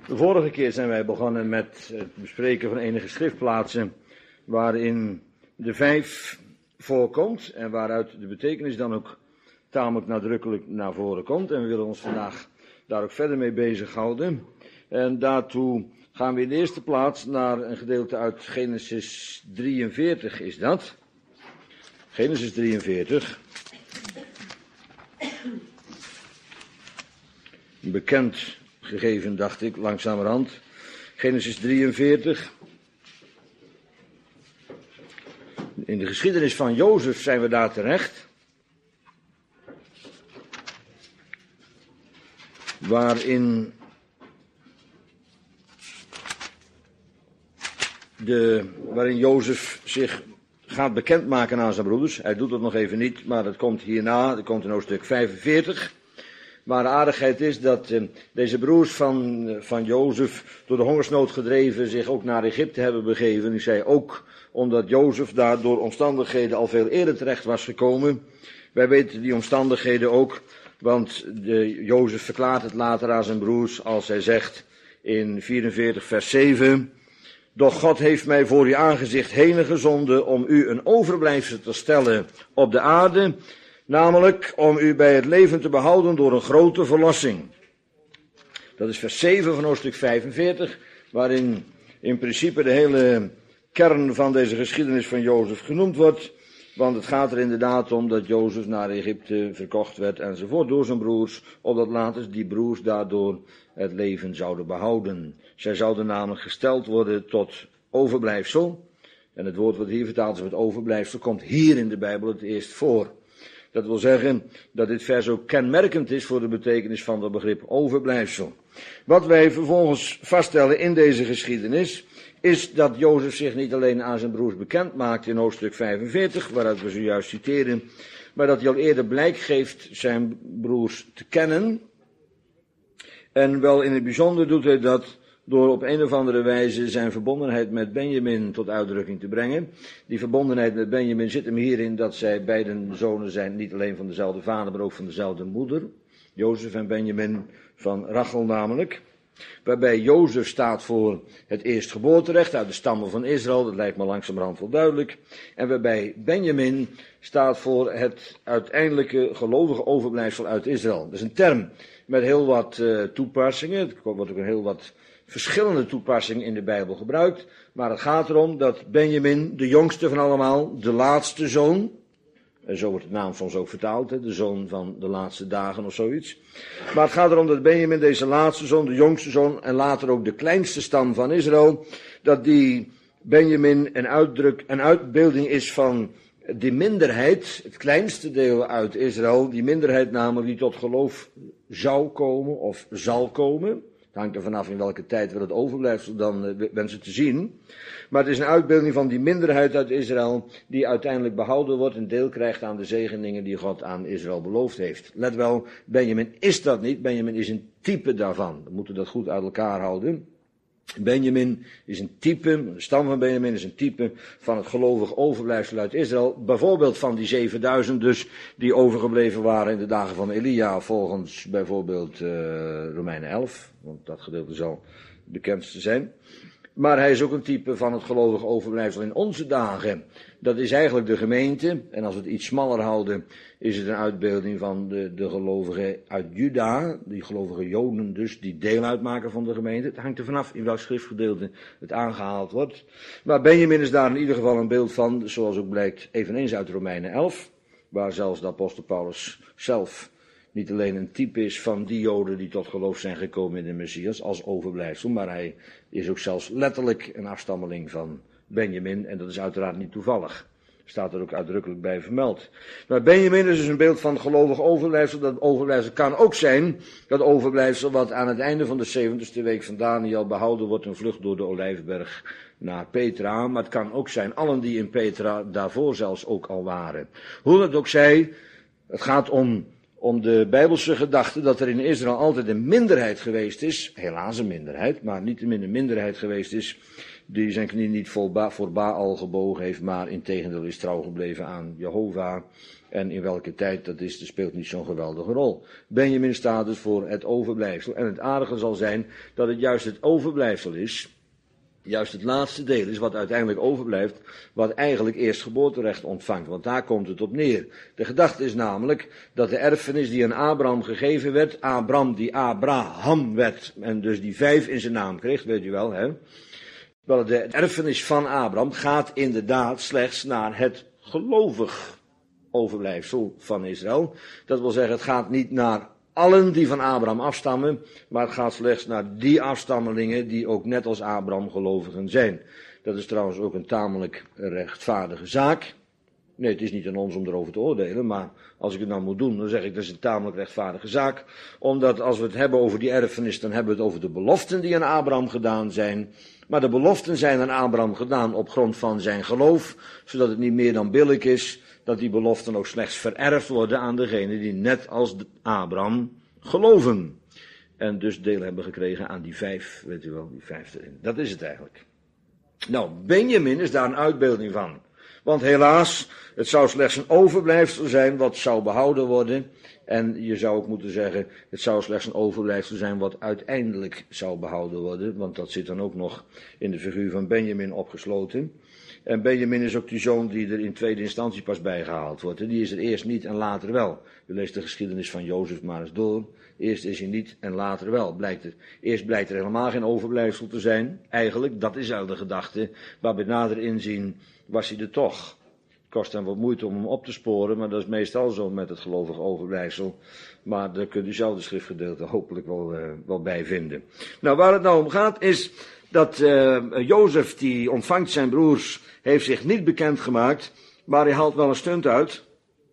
De vorige keer zijn wij begonnen met het bespreken van enige schriftplaatsen waarin de 5 voorkomt en waaruit de betekenis dan ook tamelijk nadrukkelijk naar voren komt. En we willen ons vandaag daar ook verder mee bezighouden. En daartoe gaan we in de eerste plaats naar een gedeelte uit Genesis 43 is dat. Genesis 43. Een bekend gegeven, dacht ik, langzamerhand. Genesis 43. In de geschiedenis van Jozef zijn we daar terecht. Waarin Jozef zich gaat bekendmaken aan zijn broeders. Hij doet het nog even niet, maar dat komt hierna. Dat komt in hoofdstuk 45. Maar de aardigheid is dat deze broers van Jozef door de hongersnood gedreven zich ook naar Egypte hebben begeven. Ik zei ook omdat Jozef daar door omstandigheden al veel eerder terecht was gekomen. Wij weten die omstandigheden ook, want Jozef verklaart het later aan zijn broers als hij zegt in 44 vers 7. Doch God heeft mij voor uw aangezicht heen gezonden om u een overblijfsel te stellen op de aarde, namelijk om u bij het leven te behouden door een grote verlossing. Dat is vers 7 van hoofdstuk 45, waarin in principe de hele kern van deze geschiedenis van Jozef genoemd wordt. Want het gaat er inderdaad om dat Jozef naar Egypte verkocht werd enzovoort door zijn broers, opdat later die broers daardoor het leven zouden behouden. Zij zouden namelijk gesteld worden tot overblijfsel. En het woord wat hier vertaald is met overblijfsel komt hier in de Bijbel het eerst voor. Dat wil zeggen dat dit vers ook kenmerkend is voor de betekenis van het begrip overblijfsel. Wat wij vervolgens vaststellen in deze geschiedenis is dat Jozef zich niet alleen aan zijn broers bekend maakt in hoofdstuk 45, waaruit we zojuist citeren, maar dat hij al eerder blijk geeft zijn broers te kennen. En wel in het bijzonder doet hij dat door op een of andere wijze zijn verbondenheid met Benjamin tot uitdrukking te brengen. Die verbondenheid met Benjamin zit hem hierin dat zij beiden zonen zijn, niet alleen van dezelfde vader, maar ook van dezelfde moeder. Jozef en Benjamin van Rachel namelijk. Waarbij Jozef staat voor het eerstgeboorterecht uit de stammen van Israël, dat lijkt me langzamerhand wel duidelijk. En waarbij Benjamin staat voor het uiteindelijke gelovige overblijfsel uit Israël. Dat is een term met heel wat toepassingen, er wordt ook een heel wat verschillende toepassingen in de Bijbel gebruikt. Maar het gaat erom dat Benjamin, de jongste van allemaal, de laatste zoon, en zo wordt de naam soms ook vertaald, de zoon van de laatste dagen of zoiets. Maar het gaat erom dat Benjamin, deze laatste zoon, de jongste zoon en later ook de kleinste stam van Israël, dat die Benjamin een uitbeelding is van die minderheid, het kleinste deel uit Israël, die minderheid namelijk die tot geloof zou komen of zal komen. Het hangt er vanaf in welke tijd we het overblijfsel dan wensen te zien. Maar het is een uitbeelding van die minderheid uit Israël die uiteindelijk behouden wordt en deel krijgt aan de zegeningen die God aan Israël beloofd heeft. Let wel, Benjamin is dat niet. Benjamin is een type daarvan. We moeten dat goed uit elkaar houden. Benjamin is een type, de stam van Benjamin is een type van het gelovig overblijfsel uit Israël. Bijvoorbeeld van die 7000 dus, die overgebleven waren in de dagen van Elia, volgens bijvoorbeeld Romeinen 11, want dat gedeelte zal het bekendste zijn. Maar hij is ook een type van het gelovig overblijfsel in onze dagen. Dat is eigenlijk de gemeente, en als we het iets smaller houden, is het een uitbeelding van de gelovigen uit Juda, die gelovige Joden dus, die deel uitmaken van de gemeente. Het hangt er vanaf in welk schriftgedeelte het aangehaald wordt. Maar Benjamin is daar in ieder geval een beeld van, zoals ook blijkt eveneens uit Romeinen 11, waar zelfs de apostel Paulus zelf niet alleen een type is van die Joden die tot geloof zijn gekomen in de Messias als overblijfsel, maar hij is ook zelfs letterlijk een afstammeling van Benjamin en dat is uiteraard niet toevallig. Staat er ook uitdrukkelijk bij vermeld. Maar Benjamin is dus een beeld van gelovig overblijfsel. Dat overblijfsel kan ook zijn dat overblijfsel wat aan het einde van de 70ste week van Daniel behouden wordt, een vlucht door de Olijfberg naar Petra. Maar het kan ook zijn allen die in Petra daarvoor zelfs ook al waren. Hoe het ook zij, het gaat om de Bijbelse gedachte dat er in Israël altijd een minderheid geweest is, helaas een minderheid, maar niettemin een minderheid geweest is, die zijn knie niet voor Baal gebogen heeft, maar integendeel is trouw gebleven aan Jehovah En in welke tijd dat speelt niet zo'n geweldige rol. Benjamin staat dus voor het overblijfsel. En het aardige zal zijn dat het juist het overblijfsel is, juist het laatste deel is wat uiteindelijk overblijft, wat eigenlijk eerstgeboorterecht ontvangt. Want daar komt het op neer. De gedachte is namelijk dat de erfenis die aan Abraham gegeven werd, Abram die Abraham werd, en dus die 5 in zijn naam kreeg, weet u wel, hè. Wel, de erfenis van Abraham gaat inderdaad slechts naar het gelovig overblijfsel van Israël. Dat wil zeggen, het gaat niet naar allen die van Abraham afstammen, maar het gaat slechts naar die afstammelingen die ook net als Abraham gelovigen zijn. Dat is trouwens ook een tamelijk rechtvaardige zaak. Nee, het is niet aan ons om erover te oordelen, maar als ik het nou moet doen, dan zeg ik dat is een tamelijk rechtvaardige zaak. Omdat als we het hebben over die erfenis, dan hebben we het over de beloften die aan Abraham gedaan zijn. Maar de beloften zijn aan Abraham gedaan op grond van zijn geloof, zodat het niet meer dan billijk is dat die beloften ook slechts vererfd worden aan degenen die net als Abraham geloven. En dus deel hebben gekregen aan die 5, weet u wel, die 5 erin. Dat is het eigenlijk. Nou, Benjamin is daar een uitbeelding van. Want helaas, het zou slechts een overblijfsel zijn wat zou behouden worden. En je zou ook moeten zeggen, het zou slechts een overblijfsel zijn wat uiteindelijk zou behouden worden. Want dat zit dan ook nog in de figuur van Benjamin opgesloten. En Benjamin is ook die zoon die er in tweede instantie pas bijgehaald wordt. Die is er eerst niet en later wel. U leest de geschiedenis van Jozef maar eens door. Eerst is hij niet en later wel. Eerst blijkt er helemaal geen overblijfsel te zijn. Eigenlijk, dat is al de gedachte. Maar bij nader inzien was hij er toch. Het kost hem wat moeite om hem op te sporen, maar dat is meestal zo met het gelovig overblijfsel. Maar daar kunt u zelf de schriftgedeelte hopelijk wel bij vinden. Nou, waar het nou om gaat is dat Jozef, die ontvangt zijn broers, heeft zich niet bekendgemaakt, maar hij haalt wel een stunt uit.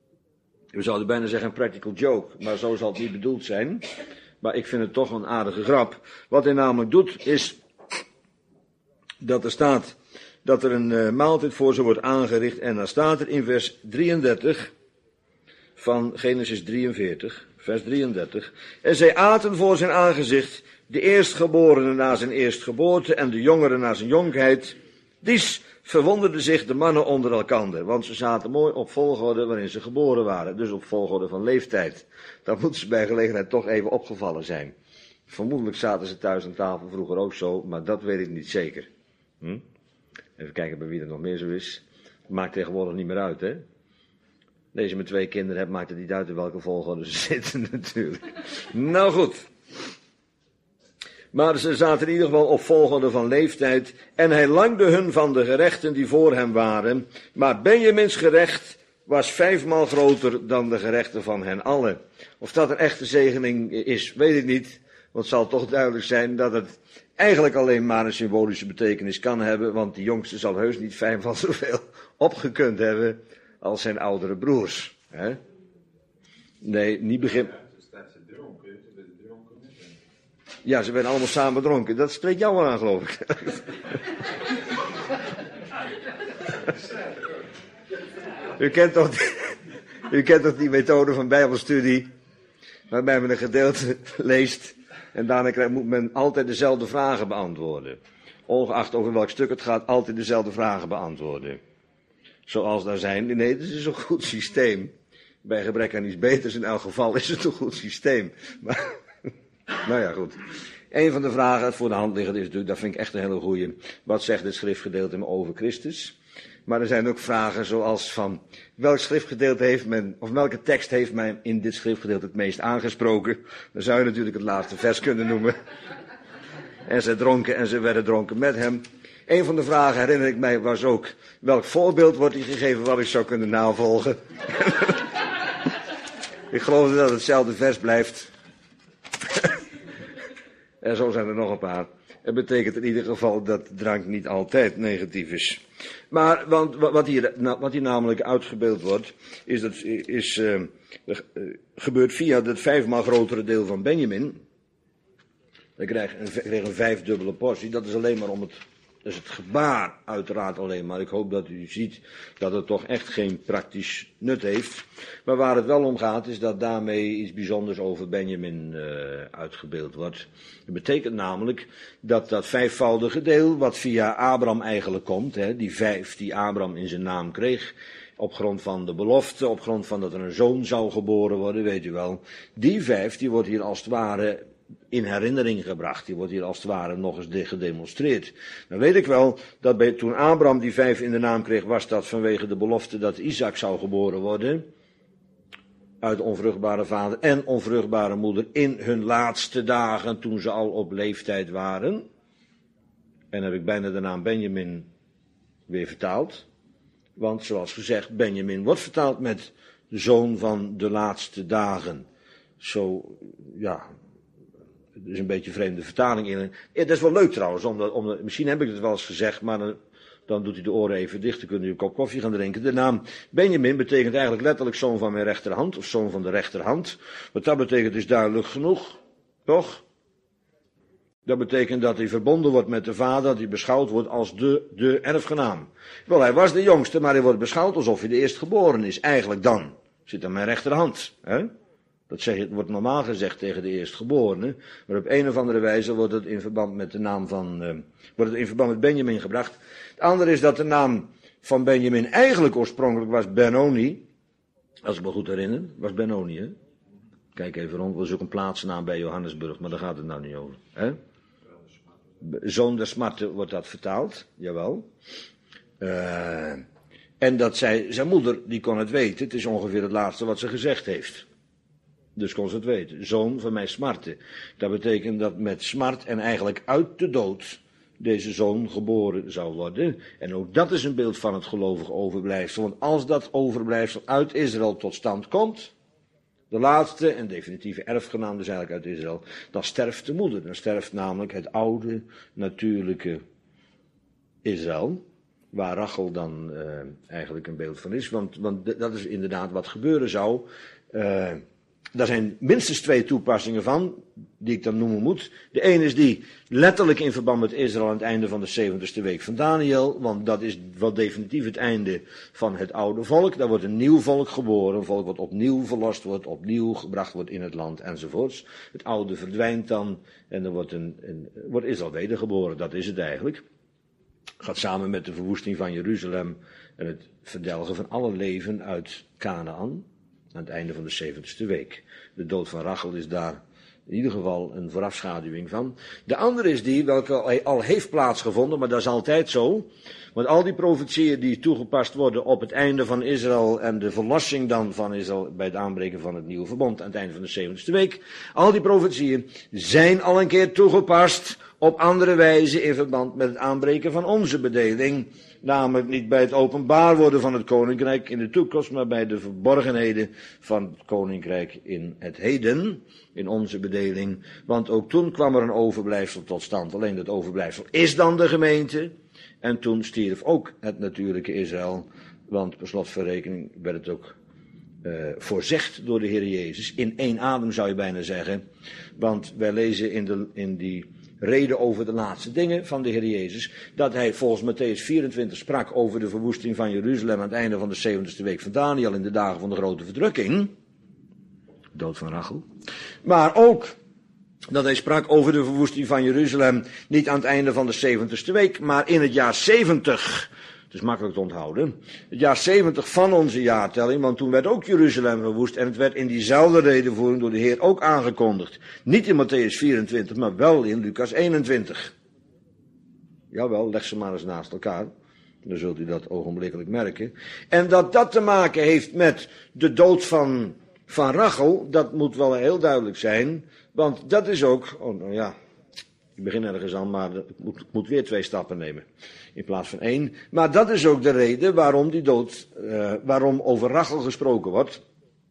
We zouden bijna zeggen een practical joke, maar zo zal het niet bedoeld zijn. Maar ik vind het toch een aardige grap. Wat hij namelijk doet is dat er staat dat er een maaltijd voor ze wordt aangericht. En dan staat er in vers 33 van Genesis 43, vers 33. En zij aten voor zijn aangezicht, de eerstgeborene na zijn eerstgeboorte en de jongere na zijn jonkheid. Dies verwonderden zich de mannen onder elkander, want ze zaten mooi op volgorde waarin ze geboren waren. Dus op volgorde van leeftijd. Dat moeten ze bij gelegenheid toch even opgevallen zijn. Vermoedelijk zaten ze thuis aan tafel vroeger ook zo, maar dat weet ik niet zeker. Even kijken bij wie er nog meer zo is. Dat maakt tegenwoordig niet meer uit, hè. Als je met 2 kinderen hebt, maakt het niet uit in welke volgorde ze zitten natuurlijk. Nou goed. Maar ze zaten in ieder geval op volgorde van leeftijd. En hij langde hun van de gerechten die voor hem waren. Maar Benjamins gerecht was 5-maal groter dan de gerechten van hen allen. Of dat een echte zegening is, weet ik niet. Want het zal toch duidelijk zijn dat het eigenlijk alleen maar een symbolische betekenis kan hebben. Want die jongste zal heus niet 5-maal zoveel opgekund hebben als zijn oudere broers. Hè? Nee, niet begin. Ja, ze werden allemaal samen dronken. Dat spreekt jou wel aan, geloof ik. U kent toch die methode van bijbelstudie, waarbij men een gedeelte leest en daarna moet men altijd dezelfde vragen beantwoorden. Ongeacht over welk stuk het gaat, altijd dezelfde vragen beantwoorden. Zoals daar zijn. Nee, het is een goed systeem. Bij gebrek aan iets beters in elk geval is het een goed systeem. Maar, nou ja, goed. Een van de vragen voor de hand liggend is natuurlijk, dat vind ik echt een hele goeie. Wat zegt het schriftgedeelte over Christus? Maar er zijn ook vragen zoals van, welk schriftgedeelte heeft men, of welke tekst heeft men in dit schriftgedeelte het meest aangesproken? Dan zou je natuurlijk het laatste vers kunnen noemen. En ze dronken en ze werden dronken met hem. Een van de vragen, herinner ik mij, was ook, welk voorbeeld wordt hier gegeven wat ik zou kunnen navolgen? Ik geloof dat het hetzelfde vers blijft. En zo zijn er nog een paar. Het betekent in ieder geval dat drank niet altijd negatief is. Maar want wat hier namelijk uitgebeeld wordt, gebeurt via het 5-maal grotere deel van Benjamin. Hij kreeg een 5-dubbele portie. Dat is alleen maar dat is het gebaar uiteraard alleen maar. Ik hoop dat u ziet dat het toch echt geen praktisch nut heeft. Maar waar het wel om gaat is dat daarmee iets bijzonders over Benjamin uitgebeeld wordt. Dat betekent namelijk dat dat 5-voudige deel wat via Abraham eigenlijk komt, hè, die 5 die Abraham in zijn naam kreeg, op grond van de belofte, op grond van dat er een zoon zou geboren worden, weet u wel. Die 5, die wordt hier als het ware in herinnering gebracht. Die wordt hier als het ware nog eens gedemonstreerd. Dan weet ik wel dat toen Abraham die 5 in de naam kreeg, was dat vanwege de belofte dat Isaac zou geboren worden. Uit onvruchtbare vader en onvruchtbare moeder in hun laatste dagen, toen ze al op leeftijd waren. En heb ik bijna de naam Benjamin weer vertaald. Want zoals gezegd, Benjamin wordt vertaald met de zoon van de laatste dagen. Zo, ja, het is een beetje een vreemde vertaling in. Ja, dat is wel leuk trouwens, misschien heb ik het wel eens gezegd, maar dan doet hij de oren even dicht, dan kunt u een kop koffie gaan drinken. De naam Benjamin betekent eigenlijk letterlijk zoon van mijn rechterhand, of zoon van de rechterhand. Wat dat betekent is duidelijk genoeg, toch? Dat betekent dat hij verbonden wordt met de vader, dat hij beschouwd wordt als de erfgenaam. Wel, hij was de jongste, maar hij wordt beschouwd alsof hij de eerstgeboren is. Eigenlijk dan. Zit aan mijn rechterhand. Hè? Wordt normaal gezegd tegen de eerstgeborene. Maar op een of andere wijze wordt het in verband met de naam van, wordt het in verband met Benjamin gebracht. Het andere is dat de naam van Benjamin eigenlijk oorspronkelijk was Benoni. Als ik me goed herinner, was Benoni, hè? Kijk even rond, dat is ook een plaatsnaam bij Johannesburg, maar daar gaat het nou niet over. Hè? Zoon der smarten wordt dat vertaald, jawel. En dat zijn moeder, die kon het weten. Het is ongeveer het laatste wat ze gezegd heeft. Dus kon ze het weten. Zoon van mijn smarten. Dat betekent dat met smart en eigenlijk uit de dood deze zoon geboren zou worden. En ook dat is een beeld van het gelovige overblijfsel. Want als dat overblijfsel uit Israël tot stand komt, de laatste en definitieve erfgenaam dus eigenlijk uit Israël, dan sterft de moeder. Dan sterft namelijk het oude, natuurlijke Israël, waar Rachel dan eigenlijk een beeld van is. Want dat is inderdaad wat gebeuren zou. Daar zijn minstens 2 toepassingen van, die ik dan noemen moet. De ene is die letterlijk in verband met Israël aan het einde van de 70ste week van Daniel. Want dat is wel definitief het einde van het oude volk. Daar wordt een nieuw volk geboren. Een volk wat opnieuw verlost wordt, opnieuw gebracht wordt in het land enzovoorts. Het oude verdwijnt dan en dan wordt Israël wedergeboren. Dat is het eigenlijk. Gaat samen met de verwoesting van Jeruzalem en het verdelgen van alle leven uit Kanaan. Aan het einde van de 70ste week. De dood van Rachel is daar in ieder geval een voorafschaduwing van. De andere is die, welke al heeft plaatsgevonden, maar dat is altijd zo. Want al die profetieën die toegepast worden op het einde van Israël en de verlossing dan van Israël bij het aanbreken van het nieuwe verbond aan het einde van de 70ste week. Al die profetieën zijn al een keer toegepast op andere wijze in verband met het aanbreken van onze bedeling. Namelijk niet bij het openbaar worden van het koninkrijk in de toekomst, maar bij de verborgenheden van het koninkrijk in het heden, in onze bedeling. Want ook toen kwam er een overblijfsel tot stand. Alleen dat overblijfsel is dan de gemeente. En toen stierf ook het natuurlijke Israël. Want per slotverrekening werd het ook voorzegd door de Heer Jezus. In één adem zou je bijna zeggen. Want wij lezen in die reden over de laatste dingen van de Heer Jezus, dat hij volgens Mattheüs 24 sprak over de verwoesting van Jeruzalem aan het einde van de 70ste week van Daniel in de dagen van de grote verdrukking, dood van Rachel, maar ook dat hij sprak over de verwoesting van Jeruzalem niet aan het einde van de 70ste week, maar in het jaar 70. Het is makkelijk te onthouden. Het jaar 70 van onze jaartelling, want toen werd ook Jeruzalem verwoest en het werd in diezelfde redenvoering door de Heer ook aangekondigd. Niet in Mattheüs 24, maar wel in Lucas 21. Jawel, leg ze maar eens naast elkaar. Dan zult u dat ogenblikkelijk merken. En dat te maken heeft met de dood van Rachel, dat moet wel heel duidelijk zijn. Want dat is ook, ik begin ergens aan, maar ik moet weer 2 stappen nemen. In plaats van 1. Maar dat is ook de reden waarom over Rachel gesproken wordt.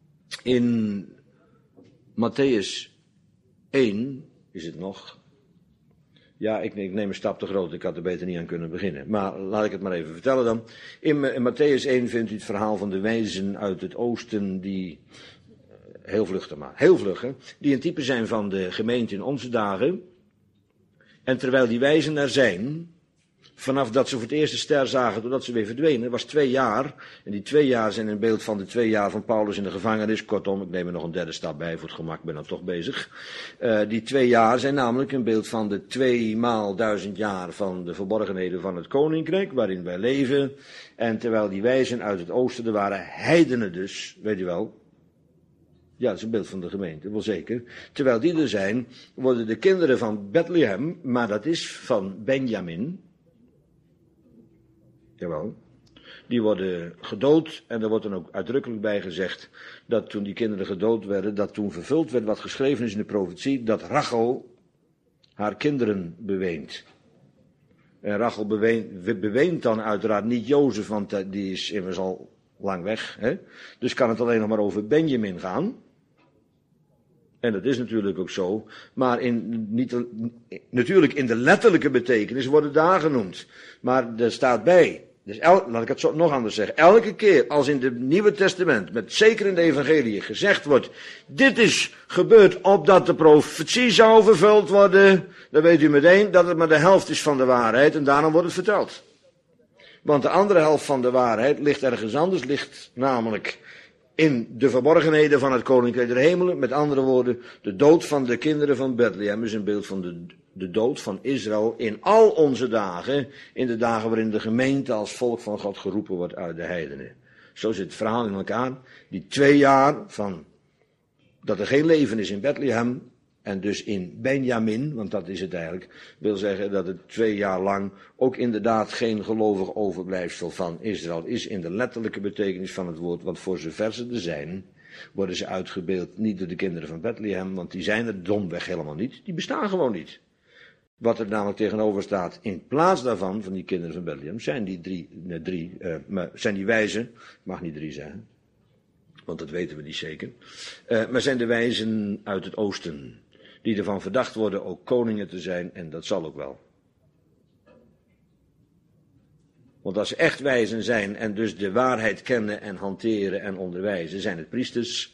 In Mattheüs 1 is het nog. Ja, ik neem een stap te groot. Ik had er beter niet aan kunnen beginnen. Maar laat ik het maar even vertellen dan. In Mattheüs 1 vindt u het verhaal van de wijzen uit het oosten die, heel vlug hè, die een type zijn van de gemeente in onze dagen. En terwijl die wijzen er zijn, Vanaf dat ze voor het eerst de ster zagen, totdat ze weer verdwenen, was 2 jaar. En die 2 jaar zijn een beeld van de 2 jaar van Paulus in de gevangenis. Kortom, ik neem er nog een derde stap bij voor het gemak, ik ben dan toch bezig. Die 2 jaar zijn namelijk een beeld van de 2 maal 1000 jaar van de verborgenheden van het koninkrijk, waarin wij leven. En terwijl die wijzen uit het oosten, er waren heidenen dus, weet u wel. Ja, dat is een beeld van de gemeente, wel zeker. Terwijl die er zijn, worden de kinderen van Bethlehem, maar dat is van Benjamin. Jawel. Die worden gedood en er wordt dan ook uitdrukkelijk bij gezegd dat toen die kinderen gedood werden, dat toen vervuld werd wat geschreven is in de profetie, dat Rachel haar kinderen beweent. En Rachel beweent dan uiteraard niet Jozef, want die is immers al lang weg. Hè? Dus kan het alleen nog maar over Benjamin gaan. En dat is natuurlijk ook zo, maar natuurlijk in de letterlijke betekenis worden daar genoemd. Maar er staat bij, dus laat ik het zo nog anders zeggen, elke keer als in het Nieuwe Testament, zeker in de evangelie, gezegd wordt, dit is gebeurd opdat de profetie zou vervuld worden, dan weet u meteen dat het maar de helft is van de waarheid en daarom wordt het verteld. Want de andere helft van de waarheid ligt ergens anders, ligt namelijk in de verborgenheden van het koninkrijk der hemelen. Met andere woorden, de dood van de kinderen van Bethlehem is een beeld van de dood van Israël in al onze dagen. In de dagen waarin de gemeente als volk van God geroepen wordt uit de heidenen. Zo zit het verhaal in elkaar. Die 2 jaar van dat er geen leven is in Bethlehem. En dus in Benjamin, want dat is het eigenlijk, wil zeggen dat het 2 jaar lang ook inderdaad geen gelovig overblijfsel van Israël is in de letterlijke betekenis van het woord, want voor zover ze er zijn, worden ze uitgebeeld niet door de kinderen van Bethlehem, want die zijn er domweg helemaal niet, die bestaan gewoon niet. Wat er namelijk tegenover staat, in plaats daarvan, van die kinderen van Bethlehem, zijn die zijn die wijzen, mag niet 3 zijn, want dat weten we niet zeker, maar zijn de wijzen uit het oosten. Die ervan verdacht worden ook koningen te zijn, en dat zal ook wel. Want als ze echt wijzen zijn en dus de waarheid kennen en hanteren en onderwijzen, zijn het priesters.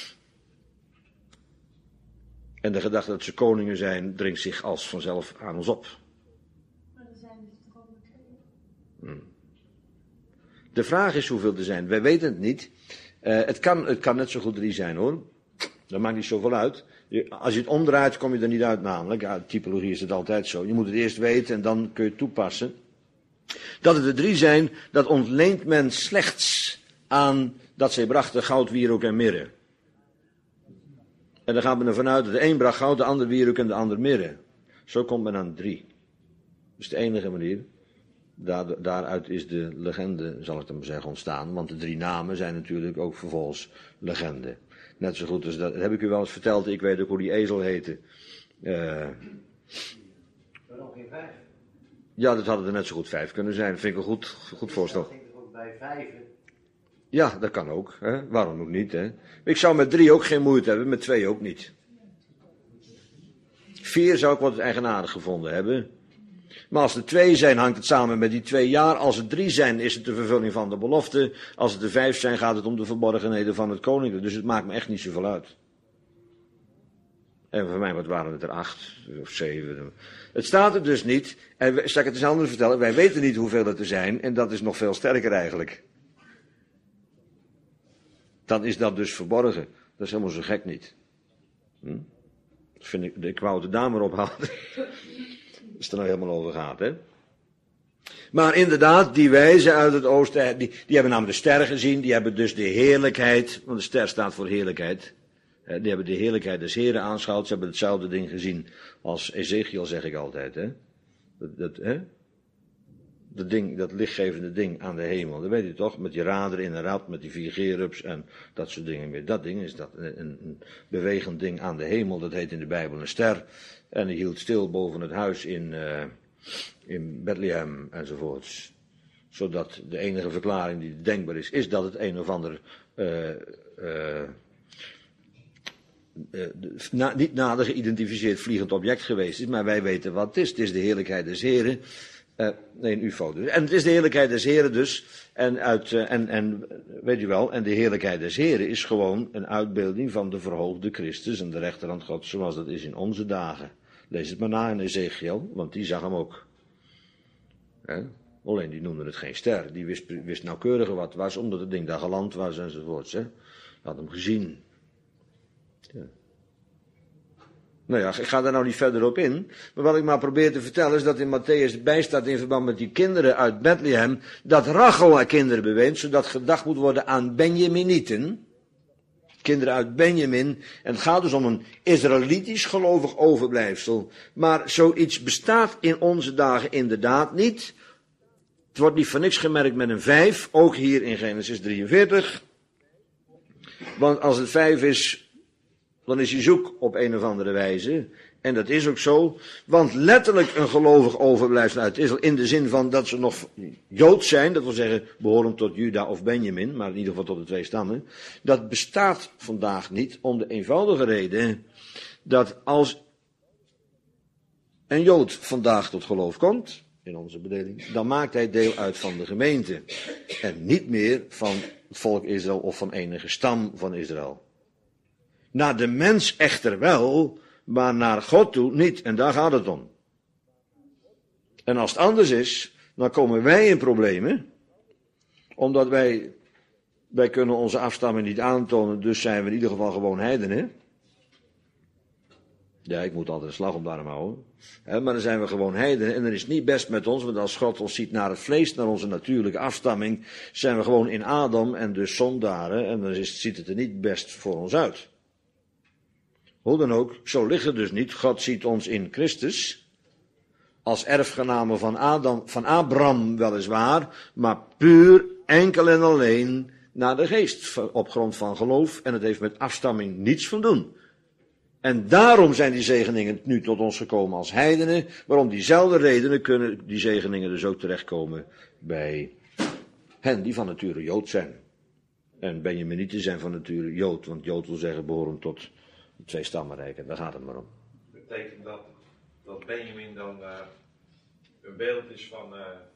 En de gedachte dat ze koningen zijn, dringt zich als vanzelf aan ons op. Maar er zijn dus toch ook maar 2? De vraag is hoeveel er zijn. Wij weten het niet. Het kan net zo goed 3 zijn hoor. Dat maakt niet zoveel uit. Als je het omdraait, kom je er niet uit namelijk. Ja, typologie is het altijd zo. Je moet het eerst weten en dan kun je het toepassen. Dat het er 3 zijn, dat ontleent men slechts aan dat zij brachten goud, wierook en mirre. En dan gaan we ervan uit dat de een bracht goud, de ander wierook en de ander mirre. Zo komt men aan 3. Dat is de enige manier. Daaruit is de legende, zal ik dan maar zeggen, ontstaan. Want de 3 namen zijn natuurlijk ook vervolgens legende. Net zo goed als dat heb ik u wel eens verteld. Ik weet ook hoe die ezel heette. Waarom geen 5? Ja, dat hadden er net zo goed 5 kunnen zijn. Dat vind ik een goed voorstel. Ik denk toch ook bij 5. Ja, dat kan ook. Hè? Waarom ook niet? Hè? Ik zou met 3 ook geen moeite hebben, met 2 ook niet. 4 zou ik wat eigenaardig gevonden hebben. Maar als er 2 zijn, hangt het samen met die 2 jaar. Als er 3 zijn, is het de vervulling van de belofte. Als het er 5 zijn, gaat het om de verborgenheden van het koninkrijk. Dus het maakt me echt niet zoveel uit. En voor mij, wat waren het er 8 of 7? Het staat er dus niet. En zal ik het eens anders vertellen? Wij weten niet hoeveel het er zijn. En dat is nog veel sterker eigenlijk. Dan is dat dus verborgen. Dat is helemaal zo gek niet. Dat vind ik wou de dame erop halen. Als het er nou helemaal over gaat, hè. Maar inderdaad, die wijzen uit het oosten, die hebben namelijk de ster gezien, die hebben dus de heerlijkheid, want de ster staat voor heerlijkheid. Die hebben de heerlijkheid des Heren aanschouwd, ze hebben hetzelfde ding gezien als Ezekiel, zeg ik altijd, hè. Dat lichtgevende ding aan de hemel, dat weet u toch, met die raderen in een rad, met die 4 gerubs en dat soort dingen meer. Dat ding is dat, een bewegend ding aan de hemel, dat heet in de Bijbel een ster. En die hield stil boven het huis in Bethlehem enzovoorts. Zodat de enige verklaring die denkbaar is dat het een of ander niet nader geïdentificeerd vliegend object geweest is. Maar wij weten wat het is. Het is de heerlijkheid des Heren. Een ufo dus. En het is de heerlijkheid des Heren dus. En weet u wel, en de heerlijkheid des Heren is gewoon een uitbeelding van de verhoogde Christus en de rechterhand God, zoals dat is in onze dagen. Lees het maar na in Ezekiel, want die zag hem ook. Hè? Alleen die noemde het geen ster. Die wist nauwkeuriger wat het was, omdat het ding daar geland was enzovoorts. Hè? Had hem gezien. Ja. Nou ja, ik ga daar nou niet verder op in. Maar wat ik maar probeer te vertellen is dat in Matthäus bijstaat in verband met die kinderen uit Bethlehem, dat Rachel haar kinderen beweent, zodat gedacht moet worden aan Benjaminieten. Kinderen uit Benjamin. En het gaat dus om een Israëlitisch gelovig overblijfsel. Maar zoiets bestaat in onze dagen inderdaad niet. Het wordt niet voor niks gemerkt met een 5, ook hier in Genesis 43. Want als het 5 is, dan is hij zoek op een of andere wijze. En dat is ook zo. Want letterlijk een gelovig overblijfsel uit Israël, in de zin van dat ze nog Joods zijn, dat wil zeggen behorend tot Juda of Benjamin, maar in ieder geval tot de 2 stammen. Dat bestaat vandaag niet om de eenvoudige reden dat als een Jood vandaag tot geloof komt, in onze bedeling, dan maakt hij deel uit van de gemeente. En niet meer van het volk Israël of van enige stam van Israël. Naar de mens echter wel, maar naar God toe niet. En daar gaat het om. En als het anders is, dan komen wij in problemen. Omdat wij kunnen onze afstamming niet aantonen, dus zijn we in ieder geval gewoon heidenen. Ja, ik moet altijd een slag om de arm houden. Maar dan zijn we gewoon heidenen en dan is het niet best met ons, want als God ons ziet naar het vlees, naar onze natuurlijke afstamming, zijn we gewoon in Adam en dus zondaren en dan ziet het er niet best voor ons uit. Hoe dan ook, zo ligt het dus niet. God ziet ons in Christus als erfgenamen van Abraham weliswaar, maar puur, enkel en alleen naar de geest, op grond van geloof. En het heeft met afstamming niets van doen. En daarom zijn die zegeningen nu tot ons gekomen als heidenen, maar om diezelfde redenen kunnen die zegeningen dus ook terechtkomen bij hen die van nature Jood zijn. En Benjaminieten zijn van nature Jood, want Jood wil zeggen behoren tot het 2 stammenrijk, en daar gaat het maar om. Betekent dat Benjamin dan een beeld is van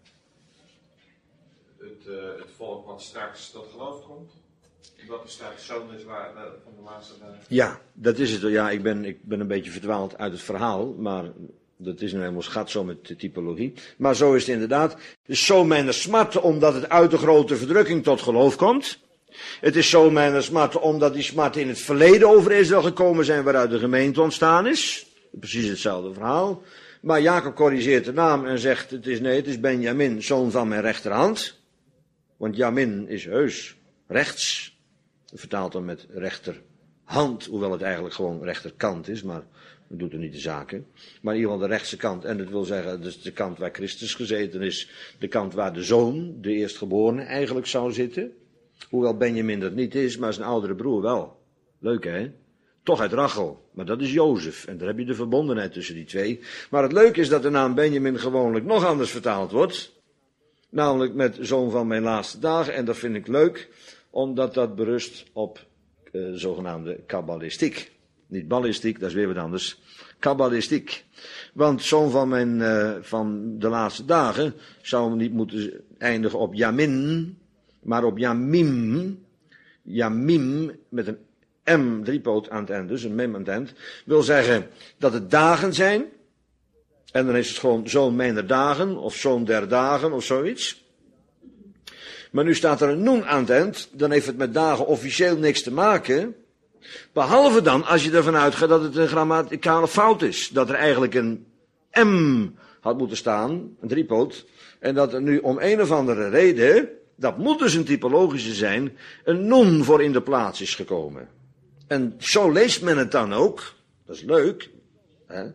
het volk wat straks tot geloof komt? Dat er straks zoon is van de laatste dagen? Ja, dat is het. Ja, ik ben een beetje verdwaald uit het verhaal, maar dat is nu helemaal schat zo met de typologie. Maar zo is het inderdaad. Het is zo mijn smart omdat het uit de grote verdrukking tot geloof komt. Het is zo mijn smart omdat die smarten in het verleden over Israël gekomen zijn waaruit de gemeente ontstaan is. Precies hetzelfde verhaal. Maar Jacob corrigeert de naam en zegt het is Benjamin, zoon van mijn rechterhand. Want Jamin is heus rechts. Vertaalt dan met rechterhand, hoewel het eigenlijk gewoon rechterkant is, maar dat doet er niet de zaken. Maar in ieder geval de rechtse kant. En dat wil zeggen, dus de kant waar Christus gezeten is, de kant waar de zoon, de eerstgeborene, eigenlijk zou zitten. Hoewel Benjamin dat niet is, maar zijn oudere broer wel. Leuk hè? Toch uit Rachel, maar dat is Jozef. En daar heb je de verbondenheid tussen die twee. Maar het leuke is dat de naam Benjamin gewoonlijk nog anders vertaald wordt. Namelijk met zoon van mijn laatste dagen. En dat vind ik leuk, omdat dat berust op zogenaamde kabbalistiek. Niet ballistiek, dat is weer wat anders. Kabbalistiek. Want zoon van de laatste dagen zou niet moeten eindigen op Jamin, maar op Jamim. Jamim met een M, driepoot aan het eind, dus een mem aan het eind, wil zeggen dat het dagen zijn. En dan is het gewoon zoon mijner dagen, of zoon der dagen, of zoiets. Maar nu staat er een noen aan het eind, dan heeft het met dagen officieel niks te maken. Behalve dan als je ervan uitgaat dat het een grammaticale fout is. Dat er eigenlijk een M had moeten staan, een driepoot. En dat er nu om een of andere reden, dat moet dus een typologische zijn, een noen voor in de plaats is gekomen. En zo leest men het dan ook. Dat is leuk. Hè?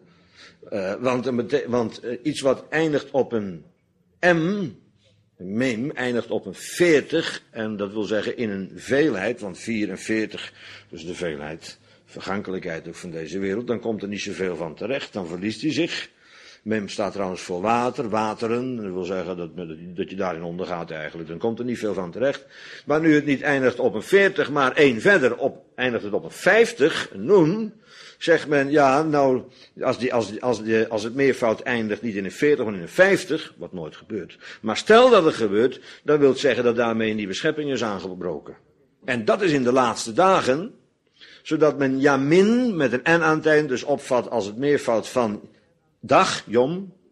Want iets wat eindigt op een M, een mem, eindigt op een 40. En dat wil zeggen in een veelheid, want 4 en 40, dus de veelheid, vergankelijkheid ook van deze wereld. Dan komt er niet zoveel van terecht, dan verliest hij zich. Mem staat trouwens voor water, wateren. Dat wil zeggen dat je daarin ondergaat eigenlijk. Dan komt er niet veel van terecht. Maar nu het niet eindigt op een 40, maar 1 verder eindigt het op een 50, een noen. Zegt men, ja, nou, als het meervoud eindigt niet in een 40, maar in een 50, wat nooit gebeurt. Maar stel dat het gebeurt, dan wil het zeggen dat daarmee een nieuwe schepping is aangebroken. En dat is in de laatste dagen, zodat men Jamin met een N aan het eind dus opvat als het meervoud van dag, Jom,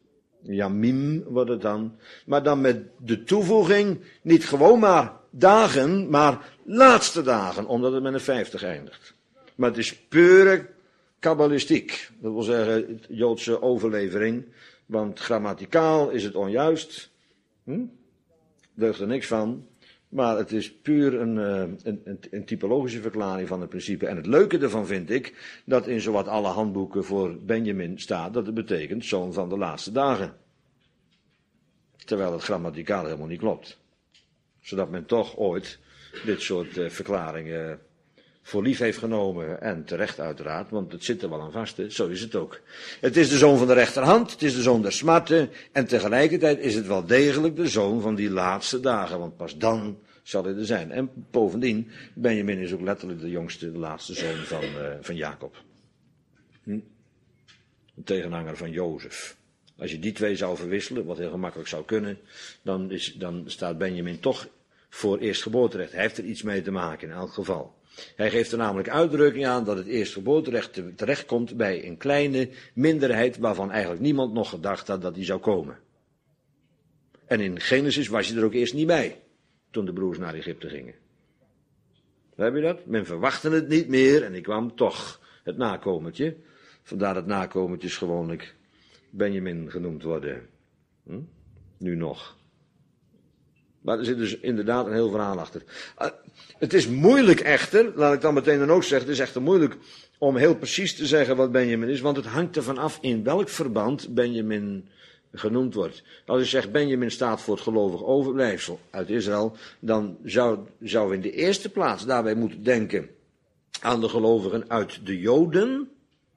Jamim wordt het dan. Maar dan met de toevoeging, niet gewoon maar dagen, maar laatste dagen, omdat het met een 50 eindigt. Maar het is pure kabbalistiek. Dat wil zeggen, Joodse overlevering. Want grammaticaal is het onjuist. Deugt er niks van. Maar het is puur een typologische verklaring van het principe. En het leuke ervan vind ik, dat in zowat alle handboeken voor Benjamin staat, dat het betekent zoon van de laatste dagen. Terwijl het grammaticaal helemaal niet klopt. Zodat men toch ooit dit soort verklaringen voor lief heeft genomen. En terecht uiteraard, want het zit er wel aan vast. Hè? Zo is het ook. Het is de zoon van de rechterhand, het is de zoon der smarten. En tegelijkertijd is het wel degelijk de zoon van die laatste dagen. Want pas dan zal hij er zijn. En bovendien, Benjamin is ook letterlijk de jongste, de laatste zoon van Jacob. Een tegenhanger van Jozef. Als je die twee zou verwisselen, wat heel gemakkelijk zou kunnen, dan staat Benjamin toch voor eerstgeboorterecht. Hij heeft er iets mee te maken in elk geval. Hij geeft er namelijk uitdrukking aan dat het eerstgeboorterecht terechtkomt bij een kleine minderheid waarvan eigenlijk niemand nog gedacht had dat die zou komen. En in Genesis was je er ook eerst niet bij, toen de broers naar Egypte gingen. Heb je dat? Men verwachtte het niet meer en ik kwam toch, het nakomertje. Vandaar dat nakomertjes gewoonlijk Benjamin genoemd worden. Nu nog. Maar er zit dus inderdaad een heel verhaal achter. Het is moeilijk echter, laat ik dan meteen dan ook zeggen, het is echter moeilijk om heel precies te zeggen wat Benjamin is, want het hangt ervan af in welk verband Benjamin genoemd wordt. Als je zegt Benjamin staat voor het gelovig overblijfsel uit Israël, dan zou in de eerste plaats daarbij moeten denken aan de gelovigen uit de Joden.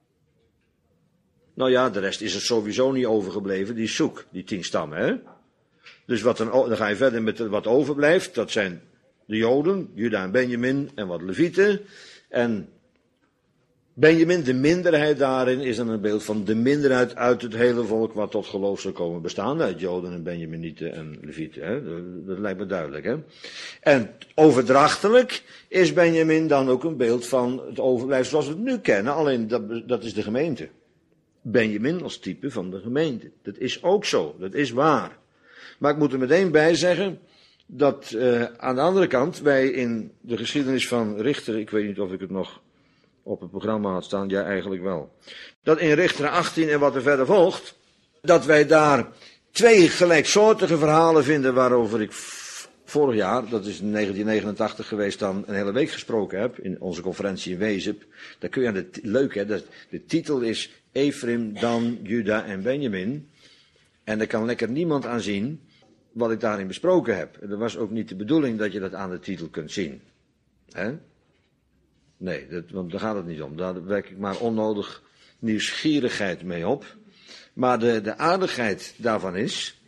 Nou ja, de rest is er sowieso niet overgebleven, die zoek, die 10 stammen, hè. Dus dan ga je verder met wat overblijft, dat zijn de Joden, Juda en Benjamin en wat Levieten. En Benjamin, de minderheid daarin, is dan een beeld van de minderheid uit het hele volk wat tot geloof zou komen bestaan. Uit Joden en Benjaminieten en Levieten. Hè? Dat lijkt me duidelijk. Hè? En overdrachtelijk is Benjamin dan ook een beeld van het overblijfsel zoals we het nu kennen. Alleen dat is de gemeente. Benjamin als type van de gemeente. Dat is ook zo, dat is waar. Maar ik moet er meteen bij zeggen dat aan de andere kant wij in de geschiedenis van Richter, ik weet niet of ik het nog op het programma had staan, ja eigenlijk wel. Dat in Richter 18 en wat er verder volgt, dat wij daar 2 gelijksoortige verhalen vinden waarover ik vorig jaar, dat is in 1989 geweest, dan een hele week gesproken heb in onze conferentie in Wezep. Daar kun je aan leuk hè, de titel is Ephraim, Dan, Juda en Benjamin. En daar kan lekker niemand aan zien wat ik daarin besproken heb. En dat was ook niet de bedoeling dat je dat aan de titel kunt zien. Hè? Nee, want daar gaat het niet om. Daar werk ik maar onnodig nieuwsgierigheid mee op. Maar de aardigheid daarvan is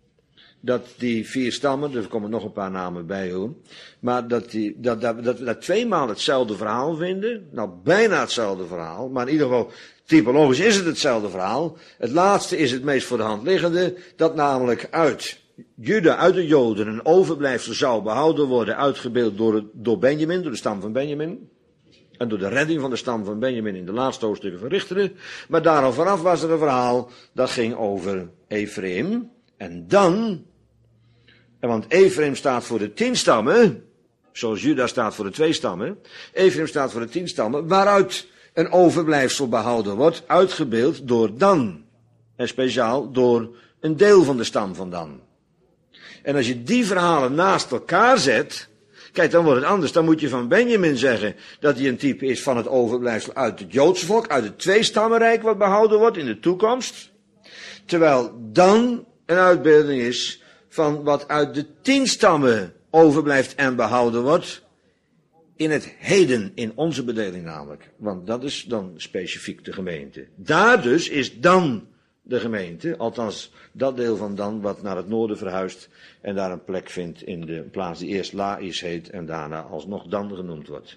dat die 4 stammen, er komen nog een paar namen bij hoor, maar dat we daar 2 maal hetzelfde verhaal vinden. Nou, bijna hetzelfde verhaal, maar in ieder geval typologisch is het hetzelfde verhaal. Het laatste is het meest voor de hand liggende, dat namelijk uit Juda, uit de Joden, een overblijfsel zou behouden worden, uitgebeeld door Benjamin, door de stam van Benjamin. En door de redding van de stam van Benjamin in de laatste hoofdstukken van Richteren. Maar daar al vanaf was er een verhaal, dat ging over Ephraim. En dan, want Ephraim staat voor de 10 stammen, zoals Juda staat voor de 2 stammen. Ephraim staat voor de 10 stammen, waaruit een overblijfsel behouden wordt, uitgebeeld door Dan. En speciaal door een deel van de stam van Dan. En als je die verhalen naast elkaar zet, kijk, dan wordt het anders. Dan moet je van Benjamin zeggen dat hij een type is van het overblijfsel uit het Joodse volk, uit het 2-stammenrijk wat behouden wordt in de toekomst. Terwijl Dan een uitbeelding is van wat uit de 10 stammen overblijft en behouden wordt in het heden, in onze bedeling namelijk. Want dat is dan specifiek de gemeente. Daar dus is Dan de gemeente, althans dat deel van Dan wat naar het noorden verhuist en daar een plek vindt in de plaats die eerst Lais heet en daarna alsnog Dan genoemd wordt.